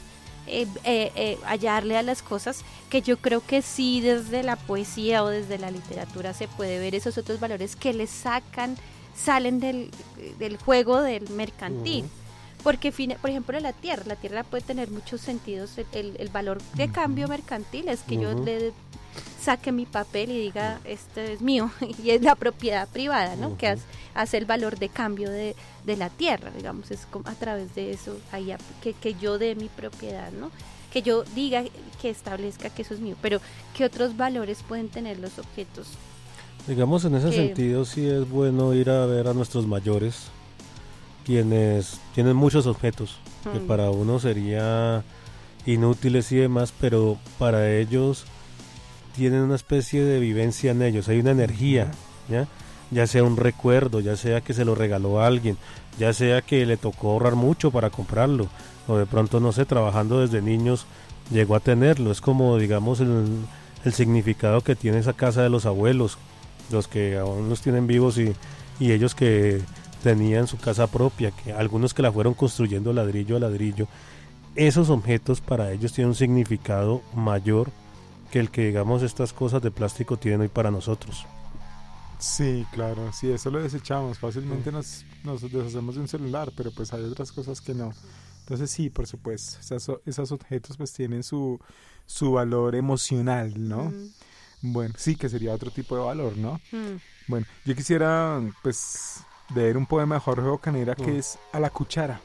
hallarle a las cosas? Que yo creo que sí, desde la poesía o desde la literatura se puede ver esos otros valores que salen del juego del mercantil. Porque, por ejemplo, la tierra puede tener muchos sentidos. El valor de cambio mercantil es que yo le saque mi papel y diga, este es mío, y es la propiedad privada, ¿no? Que hace el valor de cambio de la tierra, digamos, es como a través de eso, que yo dé mi propiedad, ¿no? Que yo diga, que establezca que eso es mío. Pero, ¿qué otros valores pueden tener los objetos? Digamos, en ese sentido sí es bueno ir a ver a nuestros mayores, quienes tienen muchos objetos que para uno sería inútiles y demás, pero para ellos tienen una especie de vivencia en ellos, hay una energía, ya sea un recuerdo, ya sea que se lo regaló a alguien, ya sea que le tocó ahorrar mucho para comprarlo, o de pronto, no sé, trabajando desde niños llegó a tenerlo. Es como, digamos, el significado que tiene esa casa de los abuelos, los que aún los tienen vivos y ellos que tenían su casa propia, que algunos que la fueron construyendo ladrillo a ladrillo. Esos objetos para ellos tienen un significado mayor que el que, digamos, estas cosas de plástico tienen hoy para nosotros. Sí, claro, sí, eso lo desechamos, fácilmente nos deshacemos de un celular, pero pues hay otras cosas que no. Entonces sí, por supuesto, esos objetos pues tienen su valor emocional, ¿no? Bueno, sí, que sería otro tipo de valor, ¿no? Bueno, yo quisiera pues leer un poema de Jorge Bocanera que es A la cuchara,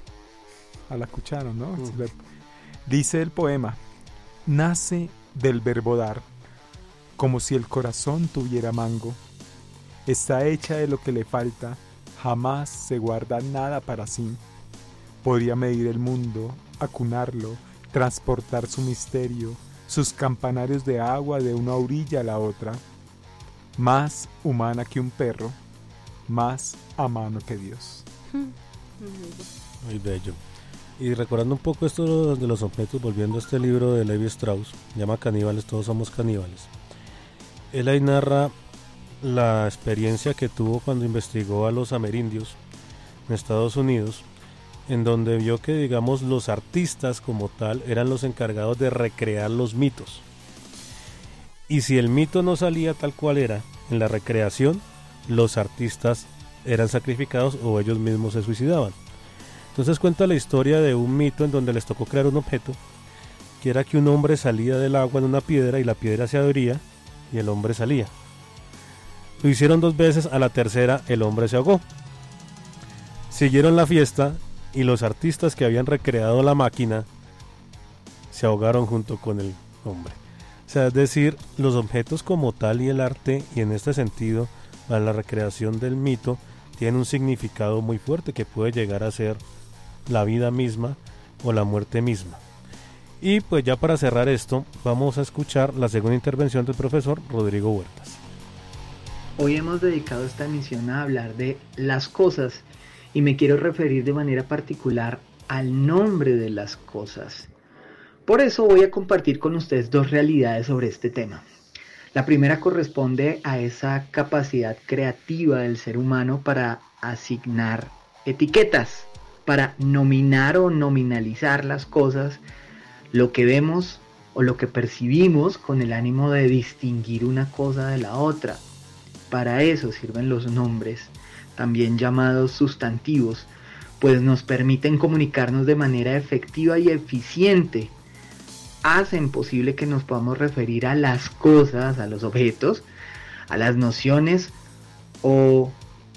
¿no? Dice el poema: nace del verbo dar, como si el corazón tuviera mango. Está hecha de lo que le falta, jamás se guarda nada para sí. Podría medir el mundo, acunarlo, transportar su misterio, sus campanarios de agua de una orilla a la otra. Más humana que un perro, más a mano que Dios. Muy bello. Y recordando un poco esto de los objetos, volviendo a este libro de Levi Strauss, se llama Caníbales, todos somos caníbales. Él ahí narra la experiencia que tuvo cuando investigó a los amerindios en Estados Unidos, en donde vio que, digamos, los artistas como tal eran los encargados de recrear los mitos. Y si el mito no salía tal cual era en la recreación, los artistas eran sacrificados o ellos mismos se suicidaban. Entonces cuenta la historia de un mito en donde les tocó crear un objeto, que era que un hombre salía del agua en una piedra y la piedra se abría y el hombre salía. Lo hicieron 2 veces, a la tercera el hombre se ahogó. Siguieron la fiesta y los artistas que habían recreado la máquina se ahogaron junto con el hombre. O sea, es decir, los objetos como tal y el arte, y en este sentido, a la recreación del mito, tienen un significado muy fuerte que puede llegar a ser la vida misma o la muerte misma. Y pues ya para cerrar esto, vamos a escuchar la segunda intervención del profesor Rodrigo Huertas. Hoy hemos dedicado esta emisión a hablar de las cosas y me quiero referir de manera particular al nombre de las cosas. Por eso voy a compartir con ustedes 2 realidades sobre este tema. La primera corresponde a esa capacidad creativa del ser humano para asignar etiquetas, para nominar o nominalizar las cosas, lo que vemos o lo que percibimos con el ánimo de distinguir una cosa de la otra. Para eso sirven los nombres, también llamados sustantivos, pues nos permiten comunicarnos de manera efectiva y eficiente. Hacen posible que nos podamos referir a las cosas, a los objetos, a las nociones o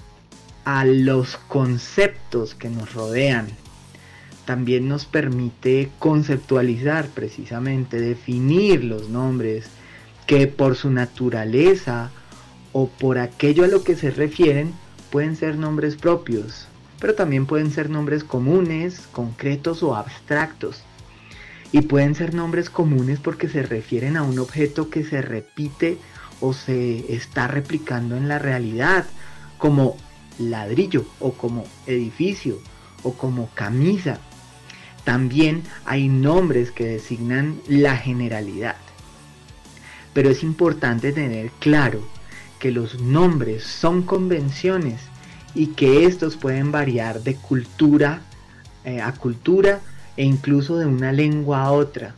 a los conceptos que nos rodean. También nos permite conceptualizar, precisamente, definir los nombres que por su naturaleza o por aquello a lo que se refieren pueden ser nombres propios, pero también pueden ser nombres comunes, concretos o abstractos. Y pueden ser nombres comunes porque se refieren a un objeto que se repite o se está replicando en la realidad, como ladrillo o como edificio o como camisa. También hay nombres que designan la generalidad. Pero es importante tener claro que los nombres son convenciones y que estos pueden variar de cultura a cultura e incluso de una lengua a otra.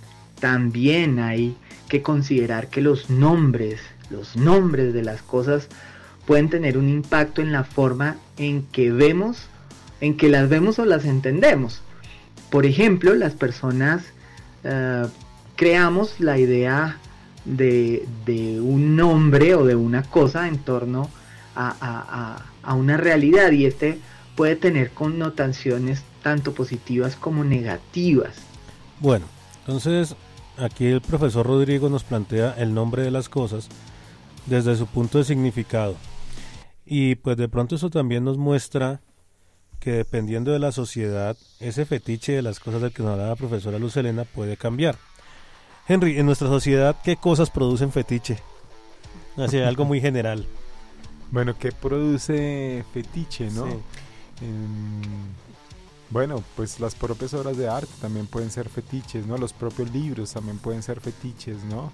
También hay que considerar que los nombres de las cosas pueden tener un impacto en la forma en que las vemos o las entendemos. Por ejemplo, las personas creamos la idea de un nombre o de una cosa en torno a una realidad, y este puede tener connotaciones tanto positivas como negativas. Bueno, entonces aquí el profesor Rodrigo nos plantea el nombre de las cosas desde su punto de significado, y pues de pronto eso también nos muestra que dependiendo de la sociedad, ese fetiche de las cosas del que nos hablaba la profesora Luz Helena puede cambiar. Henry, en nuestra sociedad, ¿qué cosas producen fetiche? Así, algo muy general. Bueno, ¿qué produce fetiche, no? Sí. Bueno, pues las propias obras de arte también pueden ser fetiches, ¿no? Los propios libros también pueden ser fetiches, ¿no?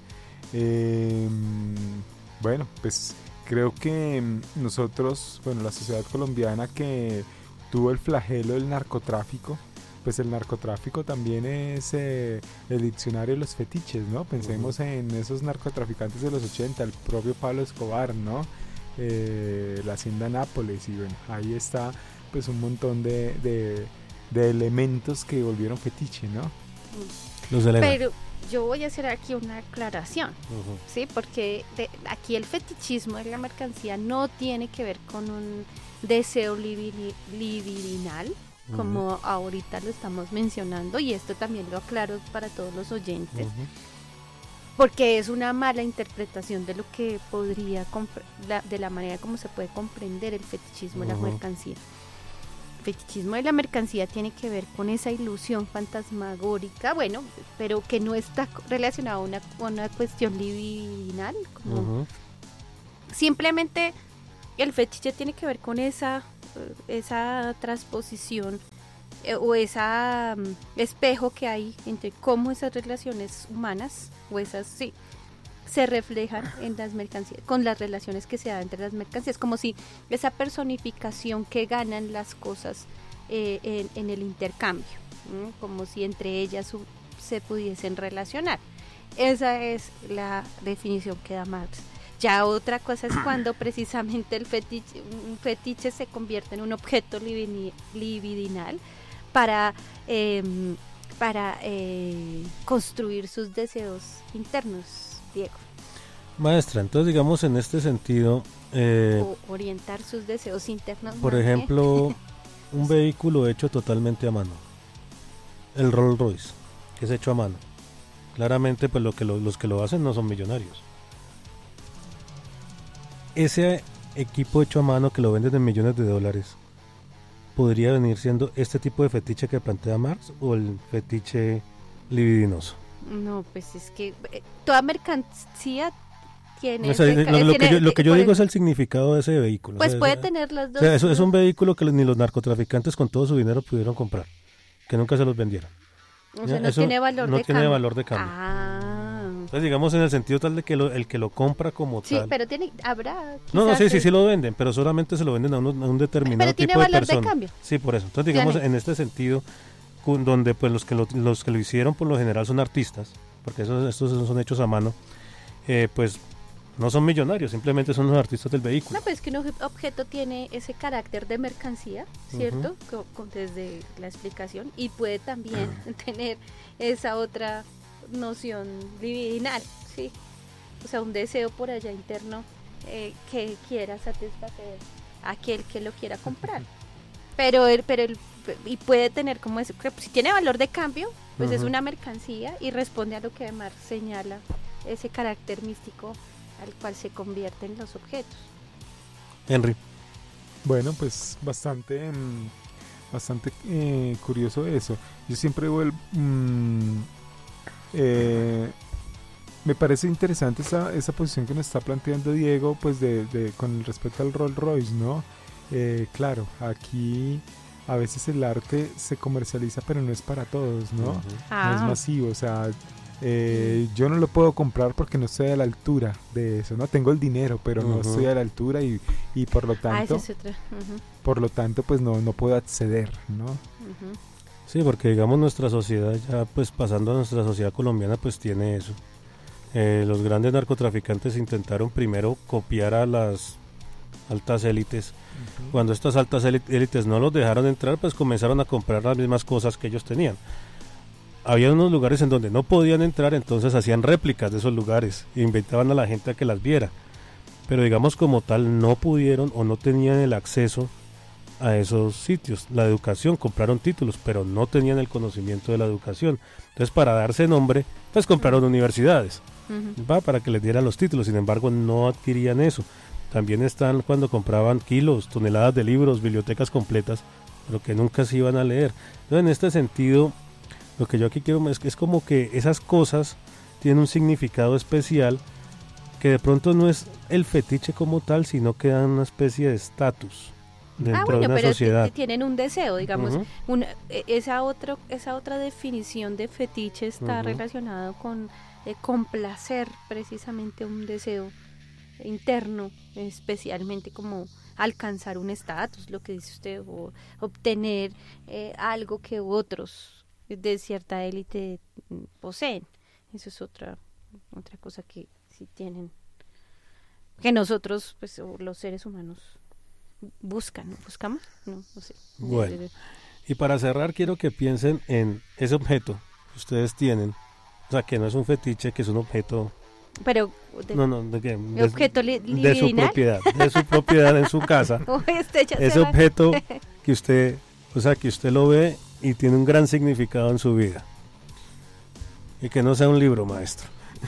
Bueno, pues creo que nosotros, bueno, la sociedad colombiana que tuvo el flagelo del narcotráfico, pues el narcotráfico también es el diccionario de los fetiches, ¿no? Pensemos en esos narcotraficantes de los 80, el propio Pablo Escobar, ¿no? La hacienda Nápoles, y bueno, ahí está pues un montón de elementos que volvieron fetiche, ¿no? Pero yo voy a hacer aquí una aclaración, ¿sí? Porque aquí el fetichismo de la mercancía no tiene que ver con un deseo libidinal, como ahorita lo estamos mencionando, y esto también lo aclaro para todos los oyentes, porque es una mala interpretación de lo que podría, de la manera como se puede comprender el fetichismo de la mercancía. El fetichismo de la mercancía tiene que ver con esa ilusión fantasmagórica, bueno, pero que no está relacionada a una cuestión libidinal, como simplemente el fetiche tiene que ver con esa transposición o esa espejo que hay entre cómo esas relaciones humanas o esas se reflejan en las mercancías, con las relaciones que se dan entre las mercancías, como si esa personificación que ganan las cosas en el intercambio, como si entre ellas se pudiesen relacionar. Esa es la definición que da Marx. Ya otra cosa es cuando precisamente un fetiche se convierte en un objeto libidinal para construir sus deseos internos, Diego. Maestra, entonces digamos en este sentido... o orientar sus deseos internos. Por ejemplo, un vehículo hecho totalmente a mano. El Rolls Royce, que es hecho a mano. Claramente pues los que lo hacen no son millonarios. Ese equipo hecho a mano que lo venden en millones de dólares, ¿podría venir siendo este tipo de fetiche que plantea Marx o el fetiche libidinoso? No, pues es que toda mercancía tiene... O sea, lo que yo digo es el significado de ese vehículo. Pues puede tener las dos. O sea, eso es un vehículo que ni los narcotraficantes con todo su dinero pudieron comprar, que nunca se los vendieron. O sea, no tiene valor de cambio. No tiene valor de cambio. Entonces, digamos en el sentido tal de que el que lo compra como tal. Sí, pero habrá... No, sí lo venden, pero solamente se lo venden a un determinado tipo de persona. Pero tiene valor de cambio. Sí, por eso. Entonces, digamos, en este sentido, donde pues los que lo hicieron por lo general son artistas, porque estos son hechos a mano, pues no son millonarios, simplemente son los artistas del vehículo. No, pues que un objeto tiene ese carácter de mercancía, ¿cierto? Desde la explicación, y puede también tener esa otra noción libidinal, ¿sí? O sea, un deseo por allá interno que quiera satisfacer a aquel que lo quiera comprar. Y puede tener como eso, que si tiene valor de cambio, pues es una mercancía y responde a lo que Marx señala, ese carácter místico al cual se convierten los objetos. Henry. Bueno, pues bastante curioso eso. Yo siempre vuelvo... me parece interesante esa posición que nos está planteando Diego, pues con respecto al Rolls Royce, ¿no? Claro, aquí a veces el arte se comercializa, pero no es para todos, ¿no? No es masivo, o sea, yo no lo puedo comprar porque no estoy a la altura de eso, ¿no? Tengo el dinero, pero no estoy a la altura y por lo tanto, por lo tanto, pues no puedo acceder, ¿no? Sí, porque digamos nuestra sociedad, ya pues pasando a nuestra sociedad colombiana, pues tiene eso. Los grandes narcotraficantes intentaron primero copiar a las altas élites. Cuando estas altas élites no los dejaron entrar, pues comenzaron a comprar las mismas cosas que ellos tenían. Había unos lugares en donde no podían entrar, entonces hacían réplicas de esos lugares e invitaban a la gente a que las viera. Pero digamos como tal no pudieron o no tenían el acceso a esos sitios. La educación, compraron títulos, pero no tenían el conocimiento de la educación. Entonces, para darse nombre, pues compraron universidades, para que les dieran los títulos. Sin embargo, no adquirían eso. También están cuando compraban kilos, toneladas de libros, bibliotecas completas, pero que nunca se iban a leer. Entonces, en este sentido, lo que yo aquí quiero es como que esas cosas tienen un significado especial que de pronto no es el fetiche como tal, sino que dan una especie de estatus dentro de una sociedad. Tienen un deseo, digamos, esa otra definición de fetiche está relacionado con complacer precisamente un deseo interno, especialmente como alcanzar un estatus, lo que dice usted, o obtener algo que otros de cierta élite poseen. Eso es otra cosa que sí tienen, que nosotros, pues, o los seres humanos buscamos, no sé. Bueno, y para cerrar quiero que piensen en ese objeto que ustedes tienen, o sea, que no es un fetiche, que es un objeto, pero objeto de su propiedad en su casa. Ese objeto que usted, o sea, que usted lo ve y tiene un gran significado en su vida, y que no sea un libro, maestro.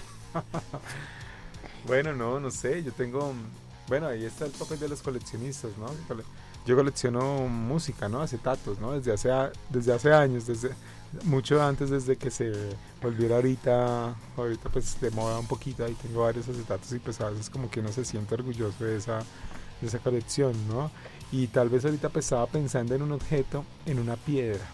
Bueno, no sé, yo tengo... Bueno, ahí está el papel de los coleccionistas, ¿no? Yo colecciono música, ¿no? Acetatos, ¿no? Desde hace años, desde mucho antes, desde que se volviera ahorita pues de moda un poquito. Ahí tengo varios acetatos y pues a veces como que uno se siente orgulloso de esa colección, ¿no? Y tal vez ahorita pues estaba pensando en un objeto, en una piedra.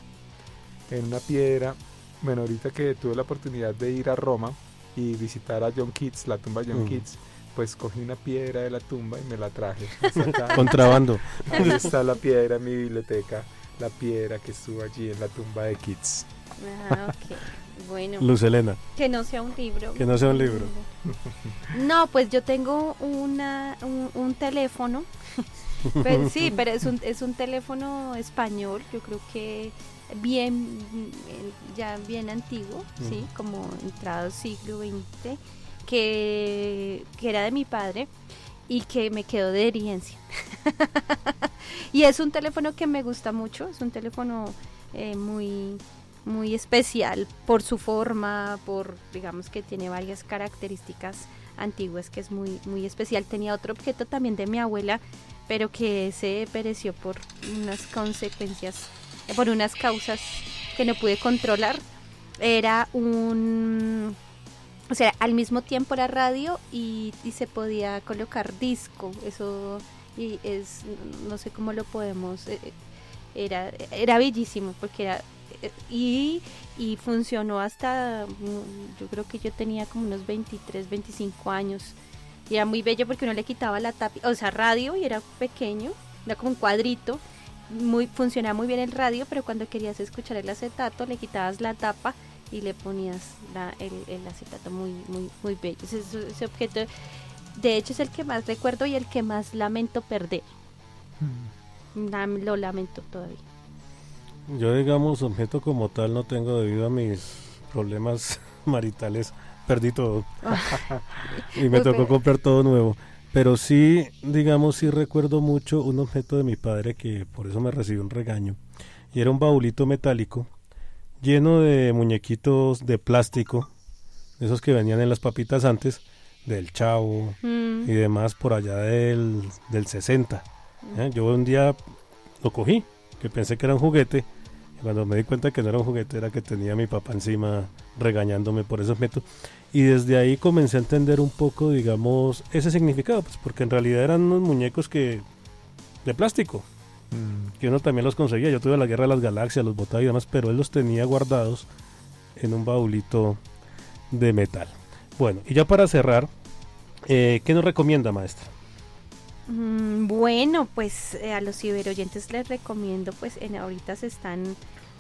Bueno, ahorita que tuve la oportunidad de ir a Roma y visitar a John Keats, la tumba de John Keats, pues cogí una piedra de la tumba y me la traje. Contrabando. Ahí está la piedra en mi biblioteca. la piedra que estuvo allí en la tumba de Keats. Ok. Bueno. Luz Helena. Que no sea un libro. Que no sea un libro. No, pues yo tengo un teléfono. Pero sí, pero es un teléfono español, yo creo que ya bien antiguo, sí, como entrado siglo XX, que era de mi padre y que me quedó de herencia. Y es un teléfono que me gusta mucho, es un teléfono muy especial por su forma, digamos que tiene varias características antiguas que es muy especial. Tenía otro objeto también de mi abuela, pero que se pereció por unas consecuencias, por unas causas que no pude controlar. Era o sea, al mismo tiempo era radio y se podía colocar disco, eso y no sé cómo lo podemos, era bellísimo porque era y funcionó hasta, yo creo que yo tenía como unos 23, 25 años. Y era muy bello porque uno le quitaba la tapa, o sea, radio, y era pequeño, era como un cuadrito, funcionaba muy bien el radio, pero cuando querías escuchar el acetato le quitabas la tapa y le ponías el acetato muy bello. Ese objeto, de hecho, es el que más recuerdo y el que más lamento perder. Lo lamento todavía. Yo, digamos, objeto como tal no tengo debido a mis problemas maritales. Perdí todo y me tocó comprar todo nuevo, pero sí, digamos, sí recuerdo mucho un objeto de mi padre que por eso me recibió un regaño, y era un baulito metálico lleno de muñequitos de plástico, esos que venían en las papitas antes, del Chavo y demás, por allá del 60. Yo un día lo cogí, que pensé que era un juguete, y cuando me di cuenta que no era un juguete, era que tenía a mi papá encima regañándome por ese objeto, y desde ahí comencé a entender un poco, digamos, ese significado, pues porque en realidad eran unos muñecos de plástico, que uno también los conseguía. Yo tuve la Guerra de las Galaxias, los botaba y demás, pero él los tenía guardados en un baulito de metal. Bueno, y ya para cerrar, ¿qué nos recomienda, maestra? Bueno, pues a los ciberoyentes les recomiendo, pues ahorita están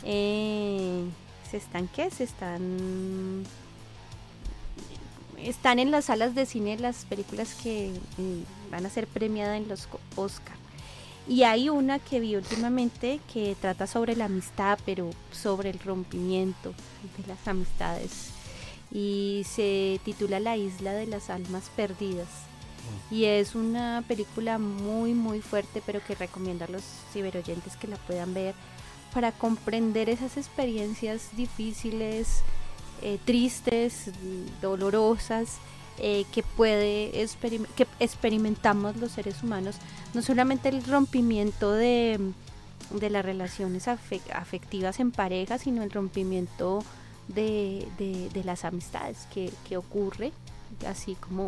en las salas de cine las películas que van a ser premiadas en los Oscar. Y hay una que vi últimamente que trata sobre la amistad, pero sobre el rompimiento de las amistades. Y se titula La Isla de las Almas Perdidas. Y es una película muy fuerte, pero que recomiendo a los ciberoyentes que la puedan ver para comprender esas experiencias difíciles, tristes, dolorosas, que experimentamos los seres humanos. No solamente el rompimiento de las relaciones afectivas en pareja, sino el rompimiento de las amistades que ocurre, así como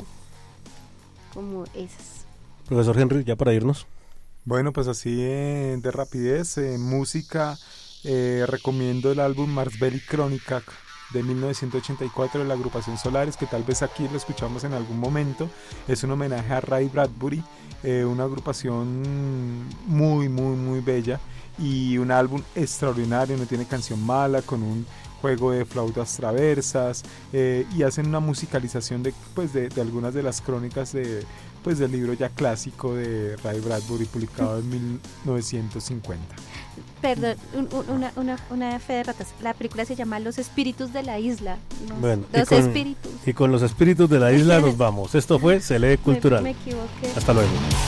esas. Profesor Henry, ya para irnos. Bueno, pues así de rapidez, música, recomiendo el álbum Mars-Belly Chronicle de 1984 de la agrupación Solares, que tal vez aquí lo escuchamos en algún momento. Es un homenaje a Ray Bradbury, una agrupación muy bella y un álbum extraordinario, no tiene canción mala, con un juego de flautas traversas, y hacen una musicalización de algunas de las crónicas del libro ya clásico de Ray Bradbury, publicado en 1950. Perdón, una fe de ratas. La película se llama Los Espíritus de la Isla. Bueno, Espíritus. Y con los espíritus de la isla nos vamos. Esto fue Se Lee Cultural. Me equivoqué. Hasta luego.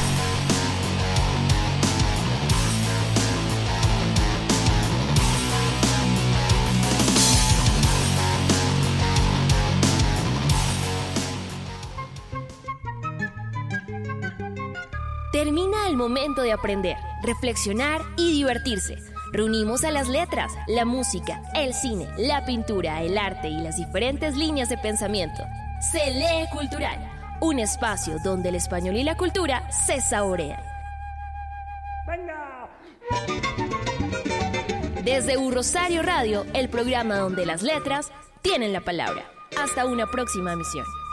Termina el momento de aprender, reflexionar y divertirse. Reunimos a las letras, la música, el cine, la pintura, el arte y las diferentes líneas de pensamiento. Se Lee Cultural, un espacio donde el español y la cultura se saborean. ¡Venga! Desde Rosario Radio, el programa donde las letras tienen la palabra. Hasta una próxima emisión.